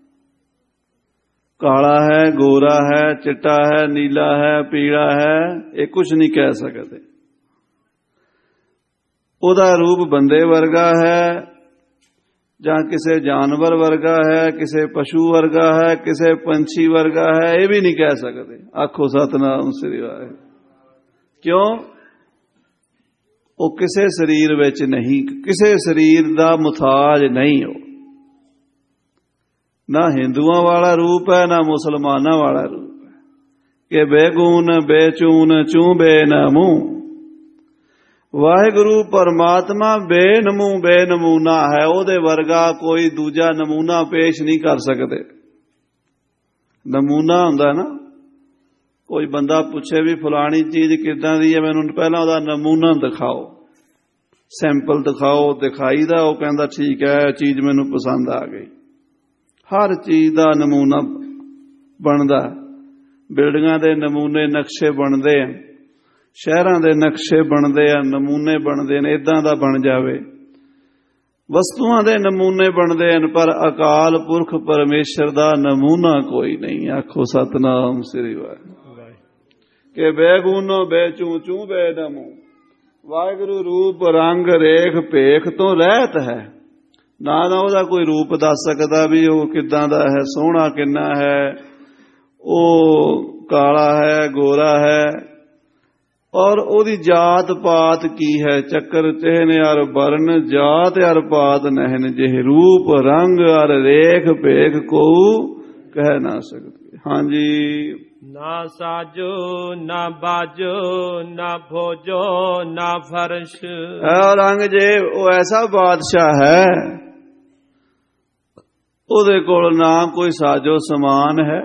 ਕਾਲਾ ਹੈ, ਗੋਰਾ ਹੈ, ਚਿੱਟਾ ਹੈ, ਨੀਲਾ ਹੈ, ਪੀਲਾ ਹੈ, ਇਹ ਕੁਝ ਨਹੀਂ ਕਹਿ ਸਕਦੇ। ਉਹਦਾ ਰੂਪ ਬੰਦੇ ਵਰਗਾ ਹੈ ਜਾਂ ਕਿਸੇ ਜਾਨਵਰ ਵਰਗਾ ਹੈ, ਕਿਸੇ ਪਸ਼ੂ ਵਰਗਾ ਹੈ, ਕਿਸੇ ਪੰਛੀ ਵਰਗਾ ਹੈ, ਇਹ ਵੀ ਨਹੀਂ ਕਹਿ ਸਕਦੇ। ਆਖੋ ਸਤਨਾਮ ਸ੍ਰੀ ਵਾਹਿਗੁਰੂ। ਕਿਉਂ? ਉਹ ਕਿਸੇ ਸਰੀਰ ਵਿੱਚ ਨਹੀਂ, ਕਿਸੇ ਸਰੀਰ ਦਾ ਮੁਤਾਜ ਨਹੀਂ। ਉਹ ਨਾ ਹਿੰਦੂਆਂ ਵਾਲਾ ਰੂਪ ਹੈ, ਨਾ ਮੁਸਲਮਾਨਾਂ ਵਾਲਾ ਰੂਪ ਹੈ। ਕਿ ਬੇਗੂਨ ਬੇਚੂਨ ਚੂ ਬੇਨਮੂ। ਵਾਹਿਗੁਰੂ ਪਰਮਾਤਮਾ ਬੇਨਮੂ ਬੇਨਮੂਨਾ ਹੈ। ਉਹਦੇ ਵਰਗਾ ਕੋਈ ਦੂਜਾ ਨਮੂਨਾ ਪੇਸ਼ ਨਹੀਂ ਕਰ ਸਕਦੇ। ਨਮੂਨਾ ਹੁੰਦਾ ਨਾ, ਕੋਈ ਬੰਦਾ ਪੁੱਛੇ ਵੀ ਫਲਾਣੀ ਚੀਜ਼ ਕਿੱਦਾਂ ਦੀ ਹੈ, ਮੈਨੂੰ ਪਹਿਲਾਂ ਉਹਦਾ ਨਮੂਨਾ ਦਿਖਾਓ, ਸੈਂਪਲ ਦਿਖਾਓ। ਦਿਖਾਈਦਾ, ਉਹ ਕਹਿੰਦਾ ਠੀਕ ਹੈ, ਇਹ ਚੀਜ਼ ਮੈਨੂੰ ਪਸੰਦ ਆ ਗਈ। ਹਰ ਚੀਜ਼ ਦਾ ਨਮੂਨਾ ਬਣਦਾ। ਬਿਲਡਿੰਗਾਂ ਦੇ ਨਮੂਨੇ ਨਕਸ਼ੇ ਬਣਦੇ ਆ, ਸ਼ਹਿਰਾਂ ਦੇ ਨਕਸ਼ੇ ਬਣਦੇ ਆ, ਨਮੂਨੇ ਬਣਦੇ ਨੇ, ਇਦਾਂ ਦਾ ਬਣ ਜਾਵੇ। ਵਸਤੂਆਂ ਦੇ ਨਮੂਨੇ ਬਣਦੇ ਹਨ, ਪਰ ਅਕਾਲ ਪੁਰਖ ਪਰਮੇਸ਼ਰ ਦਾ ਨਮੂਨਾ ਕੋਈ ਨਹੀਂ। ਆਖੋ ਸਤਨਾਮ ਸ੍ਰੀ ਵਾਹਿਗੁਰੂ। ਕਿ ਬੇਗੂਨੋ ਬੇਚੂ ਚੂ ਬੇਨਮੂ। ਵਾਹਿਗੁਰੂ ਰੂਪ ਰੰਗ ਰੇਖ ਭੇਖ ਤੋਂ ਰਹਿਤ ਹੈ। ਨਾ ਨਾ ਉਹਦਾ ਕੋਈ ਰੂਪ ਦੱਸ ਸਕਦਾ ਵੀ ਉਹ ਕਿੱਦਾਂ ਦਾ ਹੈ, ਸੋਹਣਾ ਕਿੰਨਾ ਹੈ, ਉਹ ਕਾਲਾ ਹੈ, ਗੋਰਾ ਹੈ, ਔਰ ਉਹਦੀ ਜਾਤ ਪਾਤ ਕੀ ਹੈ। ਚੱਕਰ ਚਿਹਨ ਅਰ ਵਰਨ ਜਾਤ ਅਰ ਪਾਤ ਨਹਿਨ ਜਿਹ ਰੂਪ ਰੰਗ ਅਰ ਰੇਖ ਭੇਖ ਕੋ ਕਹਿ ਨਾ ਸਕਦੇ। ਹਾਂਜੀ। ਨਾ ਸਾਜੋ ਨਾ ਬਾਜੋ ਨਾ ਭੋਜੋ ਨਾ ਫਰਸ਼। ਔਰੰਗਜ਼ੇਬ ਉਹ ਐਸਾ ਬਾਦਸ਼ਾਹ ਹੈ, ਉਹਦੇ ਕੋਲ ਨਾ ਕੋਈ ਸਾਜੋ ਸਮਾਨ ਹੈ,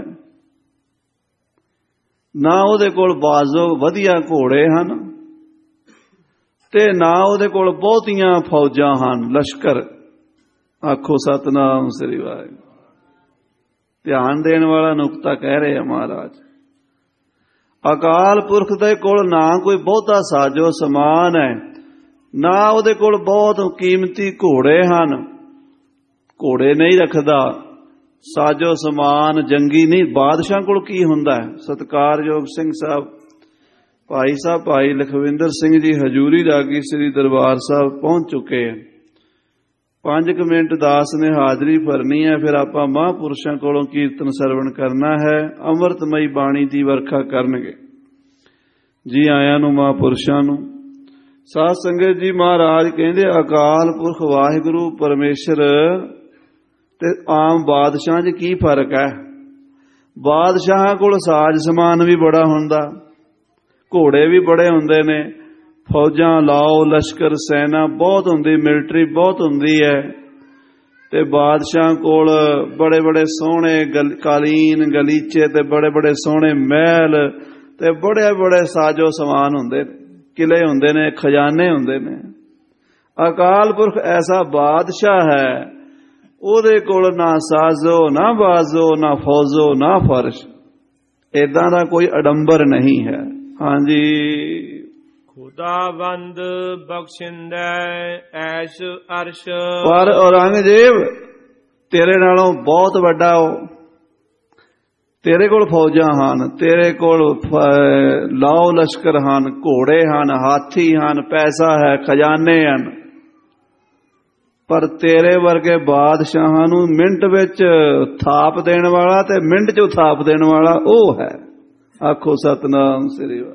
ਨਾ ਉਹਦੇ ਕੋਲ ਬਾਜ਼ੋ ਵਧੀਆ ਘੋੜੇ ਹਨ, ਤੇ ਨਾ ਉਹਦੇ ਕੋਲ ਬਹੁਤੀਆਂ ਫੌਜਾਂ ਹਨ, ਲਸ਼ਕਰ। ਆਖੋ ਸਤਨਾਮ ਸ੍ਰੀ ਵਾਹਿਗੁਰੂ। ਧਿਆਨ ਦੇਣ ਵਾਲਾ ਨੁਕਤਾ ਕਹਿ ਰਹੇ ਆ ਮਹਾਰਾਜ। ਅਕਾਲ ਪੁਰਖ ਦੇ ਕੋਲ ਨਾ ਕੋਈ ਬਹੁਤਾ ਸਾਜੋ ਸਮਾਨ ਹੈ, ਨਾ ਉਹਦੇ ਕੋਲ ਬਹੁਤ ਕੀਮਤੀ ਘੋੜੇ ਹਨ। ਘੋੜੇ ਨਹੀਂ ਰੱਖਦਾ, ਸਾਜੋ ਸਮਾਨ ਜੰਗੀ ਨਹੀਂ। ਬਾਦਸ਼ਾਹ ਕੋਲ ਕੀ ਹੁੰਦਾ ਹੈ? ਸਤਿਕਾਰਯੋਗ ਸਿੰਘ ਸਾਹਿਬ ਭਾਈ ਸਾਹਿਬ ਭਾਈ ਲਖਵਿੰਦਰ ਸਿੰਘ ਜੀ ਹਜ਼ੂਰੀ ਰਾਗੀ ਸ੍ਰੀ ਦਰਬਾਰ ਸਾਹਿਬ ਪਹੁੰਚ ਚੁੱਕੇ ਹਨ। ਪੰਜ ਕੁ ਮਿੰਟ ਦਾਸ ਨੇ ਹਾਜ਼ਰੀ ਭਰਨੀ ਹੈ, ਫਿਰ ਆਪਾਂ ਮਹਾਂਪੁਰਸ਼ਾਂ ਕੋਲੋਂ ਕੀਰਤਨ ਸਰਵਣ ਕਰਨਾ ਹੈ। ਅੰਮ੍ਰਿਤਮਈ ਬਾਣੀ ਦੀ ਵਰਖਾ ਕਰਨਗੇ। ਜੀ ਆਇਆਂ ਨੂੰ ਮਹਾਂਪੁਰਸ਼ਾਂ ਨੂੰ। ਸਾਧ ਸੰਗਤ ਜੀ, ਮਹਾਰਾਜ ਕਹਿੰਦੇ ਅਕਾਲ ਪੁਰਖ ਵਾਹਿਗੁਰੂ ਪਰਮੇਸ਼ਰ ਤੇ ਆਮ ਬਾਦਸ਼ਾਹਾਂ 'ਚ ਕੀ ਫਰਕ ਹੈ? ਬਾਦਸ਼ਾਹਾਂ ਕੋਲ ਸਾਜ ਸਮਾਨ ਵੀ ਬੜਾ ਹੁੰਦਾ, ਘੋੜੇ ਵੀ ਬੜੇ ਹੁੰਦੇ ਨੇ, ਫੌਜਾਂ ਲਾਓ, ਲਸ਼ਕਰ ਸੈਨਾ ਬਹੁਤ ਹੁੰਦੀ, ਮਿਲਟਰੀ ਬਹੁਤ ਹੁੰਦੀ ਹੈ। ਤੇ ਬਾਦਸ਼ਾਹ ਕੋਲ ਬੜੇ ਬੜੇ ਸੋਹਣੇ ਗਲ ਕਾਲੀਨ ਗਲੀਚੇ ਤੇ ਬੜੇ ਬੜੇ ਸੋਹਣੇ ਮਹਿਲ ਤੇ ਬੜੇ ਬੜੇ ਸਾਜੋ ਸਮਾਨ ਹੁੰਦੇ, ਕਿਲੇ ਹੁੰਦੇ ਨੇ, ਖਜ਼ਾਨੇ ਹੁੰਦੇ ਨੇ। ਅਕਾਲ ਪੁਰਖ ਐਸਾ ਬਾਦਸ਼ਾਹ ਹੈ, ਉਹਦੇ ਕੋਲ ਨਾ ਸਾਜ਼ੋ ਨਾ ਬਾਜ਼ੋ ਨਾ ਫੌਜੋ ਨਾ ਫਰਸ਼। ਏਦਾਂ ਦਾ ਕੋਈ ਅਡੰਬਰ ਨਹੀਂ ਹੈ। ਹਾਂਜੀ। ਖੁਦਾਵੰਦ ਬਖਸ਼ਿੰਦਾ ਐਸ਼ ਅਰਸ਼। ਪਰ ਔਰੰਗਜ਼ੇਬ ਤੇਰੇ ਨਾਲੋਂ ਬਹੁਤ ਵੱਡਾ ਉਹ। ਤੇਰੇ ਕੋਲ ਫੌਜਾਂ ਹਨ, ਤੇਰੇ ਕੋਲ ਲਾਓ ਲਸ਼ਕਰ ਹਨ, ਘੋੜੇ ਹਨ, ਹਾਥੀ ਹਨ, ਪੈਸਾ ਹੈ, ਖਜ਼ਾਨੇ ਹਨ। ਪਰ ਤੇਰੇ ਵਰਗੇ ਬਾਦਸ਼ਾਹਾਂ ਨੂੰ ਮਿੰਟ ਵਿੱਚ ਥਾਪ ਦੇਣ ਵਾਲਾ ਤੇ ਮਿੰਟ 'ਚ ਥਾਪ ਦੇਣ ਵਾਲਾ ਉਹ ਹੈ। ਆਖੋ ਸਤਨਾਮ ਸ੍ਰੀ ਵਾਹਿਗੁਰੂ।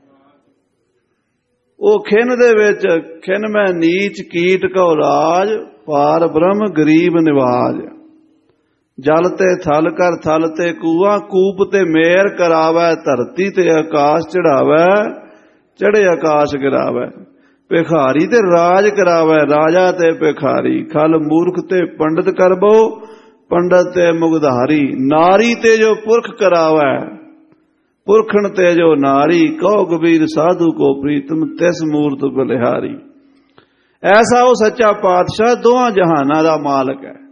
ਉਹ ਖਿੰਨ ਦੇ ਵਿੱਚ ਖਿੰਨ ਮੈਂ ਨੀਚ ਕੀਟ ਕਉ ਰਾਜ, ਪਾਰ ਬ੍ਰਹਮ ਗਰੀਬ ਨਿਵਾਜ। ਜਲ ਤੇ ਥਲ ਕਰ ਥਲ ਤੇ ਕੂਆ, ਕੂਪ ਤੇ ਮੇਰ ਕਰਾਵੈ, ਧਰਤੀ ਤੇ ਆਕਾਸ਼ ਚੜਾਵੈ, ਚੜੇ ਆਕਾਸ਼ ਗਿਰਾਵੈ। ਭਿਖਾਰੀ ਤੇ ਰਾਜ ਕਰਾਵੈ, ਰਾਜਾ ਤੇ ਭਿਖਾਰੀ। ਖਲ ਮੂਰਖ ਤੇ ਪੰਡਤ ਕਰਬੋ, ਪੰਡਤ ਤੇ ਮੁਗਧਾਰੀ। ਨਾਰੀ ਤੇ ਜੋ ਪੁਰਖ ਕਰਾਵੈ, ਪੁਰਖਣ ਤੇ ਜੋ ਨਾਰੀ। ਕਹੋ ਕਬੀਰ ਸਾਧੂ ਕੋ ਪ੍ਰੀਤਮ, ਤਿਸ ਮੂਰਤ ਬਲਿਹਾਰੀ। ਐਸਾ ਉਹ ਸੱਚਾ ਪਾਤਸ਼ਾਹ ਦੋਹਾਂ ਜਹਾਨਾਂ ਦਾ ਮਾਲਕ ਹੈ।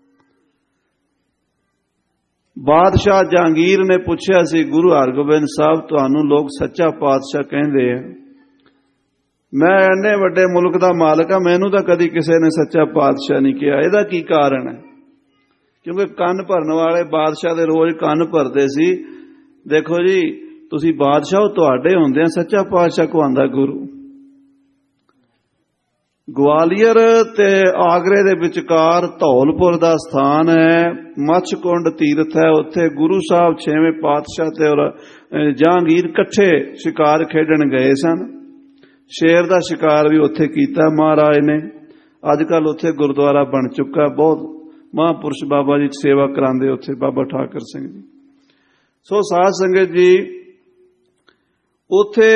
ਬਾਦਸ਼ਾਹ ਜਹਾਂਗੀਰ ਨੇ ਪੁੱਛਿਆ ਸੀ, ਗੁਰੂ ਹਰਗੋਬਿੰਦ ਸਾਹਿਬ ਤੁਹਾਨੂੰ ਲੋਕ ਸੱਚਾ ਪਾਤਸ਼ਾਹ ਕਹਿੰਦੇ ਆ, ਮੈਂ ਇੰਨੇ ਵੱਡੇ ਮੁਲਕ ਦਾ ਮਾਲਕ ਆ, ਮੈਨੂੰ ਤਾਂ ਕਦੀ ਕਿਸੇ ਨੇ ਸੱਚਾ ਪਾਤਸ਼ਾਹ ਨਹੀਂ ਕਿਹਾ। ਇਹਦਾ ਕੀ ਕਾਰਨ ਹੈ? ਕਿਉਂਕਿ ਕੰਨ ਭਰਨ ਵਾਲੇ ਬਾਦਸ਼ਾਹ ਦੇ ਰੋਜ਼ ਕੰਨ ਭਰਦੇ ਸੀ। ਦੇਖੋ ਜੀ, ਤੁਸੀਂ ਬਾਦਸ਼ਾਹ ਤੁਹਾਡੇ ਹੁੰਦੇ ਆ, ਸੱਚਾ ਪਾਤਸ਼ਾਹ ਕੋ ਆਂਦਾ ਗੁਰੂ। ਗਵਾਲੀਅਰ ਤੇ ਆਗਰੇ ਦੇ ਵਿਚਕਾਰ ਧੌਲਪੁਰ ਦਾ ਸਥਾਨ ਹੈ, ਮੱਛਕੁੰਡ ਤੀਰਥ ਹੈ। ਉੱਥੇ ਗੁਰੂ ਸਾਹਿਬ ਛੇਵੇਂ ਪਾਤਸ਼ਾਹ ਤੇ ਔਰ ਜਹਾਂਗੀਰ ਇਕੱਠੇ ਸ਼ਿਕਾਰ ਖੇਡਣ ਗਏ ਸਨ। ਸ਼ੇਰ ਦਾ ਸ਼ਿਕਾਰ ਵੀ ਉੱਥੇ ਕੀਤਾ ਮਹਾਰਾਜ ਨੇ। ਅੱਜ ਕੱਲ ਉੱਥੇ ਗੁਰਦੁਆਰਾ ਬਣ ਚੁੱਕਾ, ਬਹੁਤ ਮਹਾਂਪੁਰਸ਼ ਬਾਬਾ ਜੀ ਸੇਵਾ ਕਰਾਉਂਦੇ ਉੱਥੇ, ਬਾਬਾ ਠਾਕਰ ਸਿੰਘ ਜੀ। ਸੋ ਸਾਧ ਸੰਗਤ ਜੀ, ਉੱਥੇ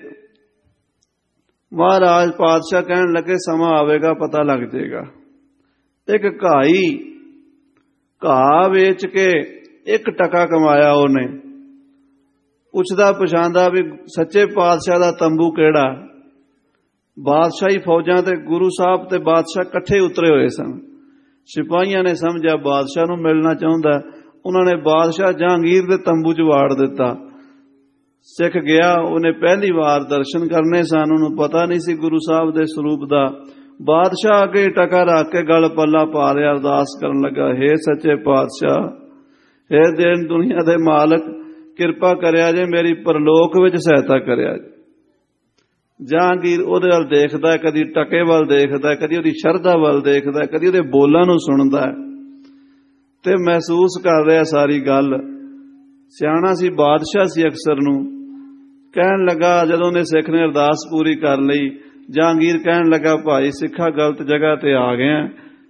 ਮਹਾਰਾਜ ਪਾਤਸ਼ਾਹ ਕਹਿਣ ਲੱਗੇ ਸਮਾਂ ਆਵੇਗਾ ਪਤਾ ਲੱਗ ਜਾਏਗਾ। ਇੱਕ ਘਾਈ ਘਾਹ ਵੇਚ ਕੇ ਇੱਕ ਟਕਾ ਕਮਾਇਆ ਉਹਨੇ। ਪੁੱਛਦਾ ਪਛਾਣਦਾ ਵੀ ਸੱਚੇ ਪਾਤਸ਼ਾਹ ਦਾ ਤੰਬੂ ਕਿਹੜਾ? ਬਾਦਸ਼ਾਹੀ ਫੌਜਾਂ ਤੇ ਗੁਰੂ ਸਾਹਿਬ ਤੇ ਬਾਦਸ਼ਾਹ ਇਕੱਠੇ ਉਤਰੇ ਹੋਏ ਸਨ। ਸਿਪਾਹੀਆਂ ਨੇ ਸਮਝਿਆ ਬਾਦਸ਼ਾਹ ਨੂੰ ਮਿਲਣਾ ਚਾਹੁੰਦਾ, ਉਹਨਾਂ ਨੇ ਬਾਦਸ਼ਾਹ ਜਹਾਂਗੀਰ ਦੇ ਤੰਬੂ 'ਚ ਵਾੜ ਦਿੱਤਾ। ਸਿੱਖ ਗਿਆ, ਉਹਨੇ ਪਹਿਲੀ ਵਾਰ ਦਰਸ਼ਨ ਕਰਨੇ ਸਨ, ਉਹਨੂੰ ਪਤਾ ਨਹੀਂ ਸੀ ਗੁਰੂ ਸਾਹਿਬ ਦੇ ਸਰੂਪ ਦਾ। ਬਾਦਸ਼ਾਹ ਅੱਗੇ ਟਕਾ ਰੱਖ ਕੇ ਗਲ ਪੱਲਾ ਪਾ ਲਿਆ, ਅਰਦਾਸ ਕਰਨ ਲੱਗਾ, ਹੇ ਸੱਚੇ ਪਾਤਸ਼ਾਹ, ਹੇ ਦੇਨ ਦੁਨੀਆ ਦੇ ਮਾਲਕ, ਕਿਰਪਾ ਕਰਿਆ ਜੇ, ਮੇਰੀ ਪਰਲੋਕ ਵਿੱਚ ਸਹਾਇਤਾ ਕਰਿਆ ਜੇ। ਜਹਾਂਗੀਰ ਉਹਦੇ ਵੱਲ ਦੇਖਦਾ, ਕਦੀ ਟਕੇ ਵੱਲ ਦੇਖਦਾ, ਕਦੀ ਉਹਦੀ ਸ਼ਰਧਾ ਵੱਲ ਦੇਖਦਾ, ਕਦੀ ਉਹਦੇ ਬੋਲਾਂ ਨੂੰ ਸੁਣਦਾ ਤੇ ਮਹਿਸੂਸ ਕਰ ਰਿਹਾ ਸਾਰੀ ਗੱਲ। ਸਿਆਣਾ ਸੀ, ਬਾਦਸ਼ਾਹ ਸੀ ਅਕਸਰ ਨੂੰ। ਕਹਿਣ ਲੱਗਾ, ਜਦੋਂ ਉਹਨੇ ਸਿੱਖ ਨੇ ਅਰਦਾਸ ਪੂਰੀ ਕਰ ਲਈ, ਜਹਾਂਗੀਰ ਕਹਿਣ ਲੱਗਾ, ਭਾਈ ਸਿੱਖਾ ਗਲਤ ਜਗ੍ਹਾ ਤੇ ਆ ਗਿਆ।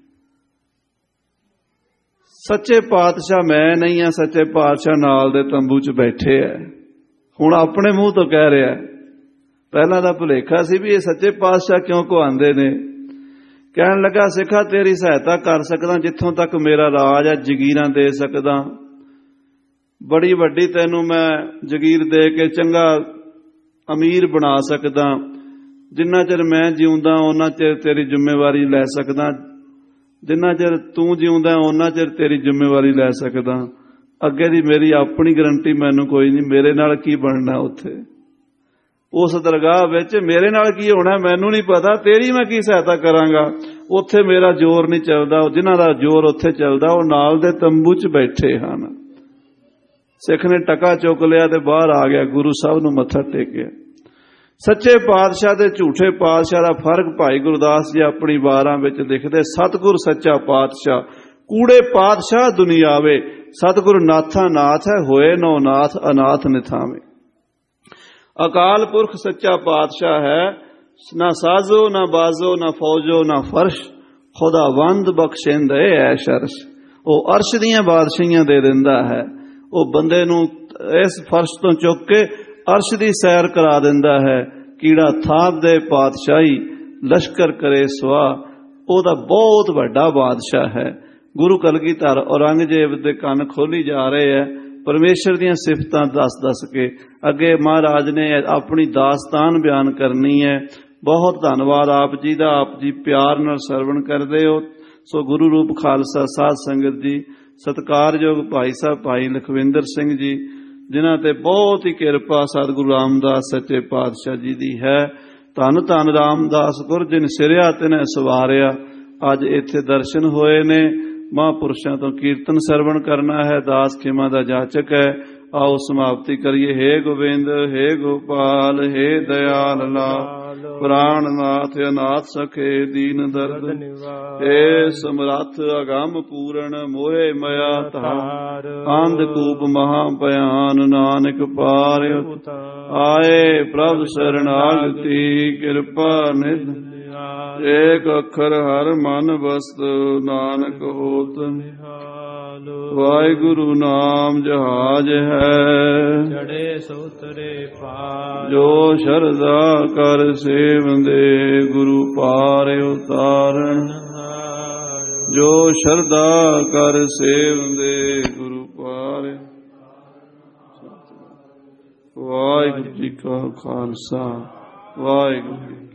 ਸੱਚੇ ਪਾਤਸ਼ਾਹ ਮੈਂ ਨਹੀਂ ਆ, ਸੱਚੇ ਪਾਤਸ਼ਾਹ ਨਾਲ ਦੇ ਤੰਬੂ 'ਚ ਬੈਠੇ ਐ। ਹੁਣ ਆਪਣੇ ਮੂੰਹ ਤੋਂ ਕਹਿ ਰਿਹਾ, ਪਹਿਲਾਂ ਦਾ ਭੁਲੇਖਾ ਸੀ ਵੀ ਇਹ ਸੱਚੇ ਪਾਤਸ਼ਾਹ ਕਿਉਂ ਕਹਾਉਂਦੇ ਨੇ। ਕਹਿਣ ਲੱਗਾ, ਸਿੱਖਾ ਤੇਰੀ ਸਹਾਇਤਾ ਕਰ ਸਕਦਾ, ਜਿੱਥੋਂ ਤੱਕ ਮੇਰਾ ਰਾਜ ਹੈ, ਜਗੀਰਾਂ ਦੇ ਸਕਦਾ। ਬੜੀ ਵੱਡੀ ਤੈਨੂੰ ਮੈਂ ਜਗੀਰ ਦੇ ਕੇ ਚੰਗਾ ਅਮੀਰ ਬਣਾ ਸਕਦਾ। ਜਿੰਨਾ ਚਿਰ ਮੈਂ ਜਿਉਂਦਾ ਉਹਨਾਂ ਚਿਰ ਤੇਰੀ ਜ਼ਿੰਮੇਵਾਰੀ ਲੈ ਸਕਦਾ, ਜਿੰਨਾ ਚਿਰ ਤੂੰ ਜਿਉਂਦਾ ਉਹਨਾਂ ਚਿਰ ਤੇਰੀ ਜ਼ਿੰਮੇਵਾਰੀ ਲੈ ਸਕਦਾ। ਅੱਗੇ ਦੀ ਮੇਰੀ ਆਪਣੀ ਗਰੰਟੀ ਮੈਨੂੰ ਕੋਈ ਨਹੀਂ, ਮੇਰੇ ਨਾਲ ਕੀ ਬਣਨਾ ਉੱਥੇ ਉਸ ਦਰਗਾਹ ਵਿੱਚ, ਮੇਰੇ ਨਾਲ ਕੀ ਹੋਣਾ ਮੈਨੂੰ ਨਹੀਂ ਪਤਾ, ਤੇਰੀ ਮੈਂ ਕੀ ਸਹਾਇਤਾ ਕਰਾਂਗਾ। ਉੱਥੇ ਮੇਰਾ ਜ਼ੋਰ ਨਹੀਂ ਚੱਲਦਾ, ਜਿਨ੍ਹਾਂ ਦਾ ਜ਼ੋਰ ਉੱਥੇ ਚੱਲਦਾ ਉਹ ਨਾਲ ਦੇ ਤੰਬੂ 'ਚ ਬੈਠੇ ਹਨ। ਸਿੱਖ ਨੇ ਟਕਾ ਚੁੱਕ ਲਿਆ ਤੇ ਬਾਹਰ ਆ ਗਿਆ, ਗੁਰੂ ਸਾਹਿਬ ਨੂੰ ਮੱਥਾ ਟੇਕਿਆ। ਸੱਚੇ ਪਾਤਸ਼ਾਹ ਤੇ ਝੂਠੇ ਪਾਤਸ਼ਾਹ ਦਾ ਫਰਕ ਭਾਈ ਗੁਰਦਾਸ ਜੀ ਆਪਣੀ ਵਾਰਾਂ ਵਿੱਚ ਲਿਖਦੇ। ਸਤਿਗੁਰ ਸੱਚਾ ਪਾਤਸ਼ਾਹ, ਕੂੜੇ ਪਾਤਸ਼ਾਹ ਦੁਨੀਆਵੇ, ਸਤਿਗੁਰ ਨਾਥਾ ਨਾਥ ਹੈ, ਹੋਏ ਨੋ ਨਾਥ ਅਨਾਥ ਨਿਥਾਵੇਂ। ਅਕਾਲ ਪੁਰਖ ਸੱਚਾ ਪਾਤਸ਼ਾਹ ਹੈ, ਨਾ ਸਾਜ਼ੋ ਨਾ ਬਾਜ਼ੋ ਨਾ ਫੌਜੋ ਨਾ ਫਰਸ਼, ਖੁਦਾਵੰਦ ਬਖਸ਼ਿੰਦ ਏ ਐਸ਼ ਅਰਸ਼। ਉਹ ਅਰਸ਼ ਦੀਆਂ ਬਾਦਸ਼ਾਹੀਆਂ ਦੇ ਦਿੰਦਾ ਹੈ, ਉਹ ਬੰਦੇ ਨੂੰ ਇਸ ਫਰਸ਼ ਤੋਂ ਚੁੱਕ ਕੇ ਅਰਸ਼ ਦੀ ਸੈਰ ਕਰਾ ਦਿੰਦਾ ਹੈ। ਕੀੜਾ ਥਾਪ ਦੇ ਪਾਤਸ਼ਾਹੀ, ਲਸ਼ਕਰ ਕਰੇ ਸਵਾਹ, ਉਹਦਾ ਬਹੁਤ ਵੱਡਾ ਬਾਦਸ਼ਾਹ ਹੈ। ਗੁਰੂ ਕਲਗੀਧਰ ਔਰੰਗਜ਼ੇਬ ਦੇ ਕੰਨ ਖੋਲੀ ਜਾ ਰਹੇ ਹੈ ਪਰਮੇਸ਼ਰ ਦੀਆਂ ਸਿਫਤਾਂ ਦੱਸ ਦੱਸ ਕੇ। ਅੱਗੇ ਮਹਾਰਾਜ ਨੇ ਆਪਣੀ ਦਾਸਤਾਨ ਬਿਆਨ ਕਰਨੀ ਹੈ। ਬਹੁਤ ਧੰਨਵਾਦ ਆਪ ਜੀ ਦਾ, ਆਪ ਜੀ ਪਿਆਰ ਨਾਲ ਸਰਵਣ ਕਰਦੇ ਹੋ। ਸੋ ਗੁਰੂ ਰੂਪ ਖਾਲਸਾ ਸਾਧ ਸੰਗਤ ਜੀ, ਸਤਿਕਾਰਯੋਗ ਭਾਈ ਸਾਹਿਬ ਭਾਈ ਲਖਵਿੰਦਰ ਸਿੰਘ ਜੀ, ਜਿਨ੍ਹਾਂ ਤੇ ਬਹੁਤ ਹੀ ਕਿਰਪਾ ਸਤਿਗੁਰੂ ਰਾਮਦਾਸ ਸੱਚੇ ਪਾਤਸ਼ਾਹ ਜੀ ਦੀ ਹੈ। ਧੰਨ ਧੰਨ ਰਾਮਦਾਸ ਗੁਰ ਜਿਨ ਸਿਰਿਆ ਤਿਨੈ ਸਵਾਰਿਆ। ਅੱਜ ਇੱਥੇ ਦਰਸ਼ਨ ਹੋਏ ਨੇ। ਮਹਾਂਪੁਰਸ਼ਾਂ ਤੋਂ ਕੀਰਤਨ ਸਰਵਣ ਕਰਨਾ ਹੈ। ਦਾਸ ਖਿਮਾ ਦਾ ਜਾਚਕ ਹੈ। ਆਓ ਸਮਾਪਤੀ ਕਰੀਏ। ਹੇ ਗੋਬਿੰਦ, ਹੇ ਗੋਪਾਲ, ਹੇ ਦਿਆਲ ਲਾਲ, ਪ੍ਰਾਣਨਾਥ ਅਨਾਥ ਸਖੇ ਦੀਨ ਦਰਦ, ਹੇ ਸਮਰੱਥ ਅਗੰਮ ਪੂਰਨ, ਮੋਹਿ ਮਇਆ ਧਾਰ, ਅੰਧ ਕੂਪ ਮਹਾ ਭਿਆਨ, ਨਾਨਕ ਪਾਰ ਆਏ ਪ੍ਰਭ ਸਰਣਾਗਤੀ, ਕਿਰਪਾ ਨਿਧ ਏਕ ਅੱਖਰ ਹਰ ਮਨ ਬਸਤ, ਨਾਨਕ ਹੋਤ ਵਾਹਿਗੁਰੂ ਨਾਮ ਜਹਾਜ ਹੈ, ਚੜੇ ਸੋਤਰੇ ਪਾਰ, ਜੋ ਸ਼ਰਧਾ ਕਰ ਸੇਵੰਦੇ, ਗੁਰੂ ਪਾਰ ਉਤਾਰਨ, ਜੋ ਸ਼ਰਧਾ ਕਰ ਸੇਵੰਦੇ, ਗੁਰੂ ਪਾਰ। ਵਾਹਿਗੁਰੂ ਜੀ ਕਾ ਖਾਲਸਾ, ਵਾਹਿਗੁਰੂ ਜੀ।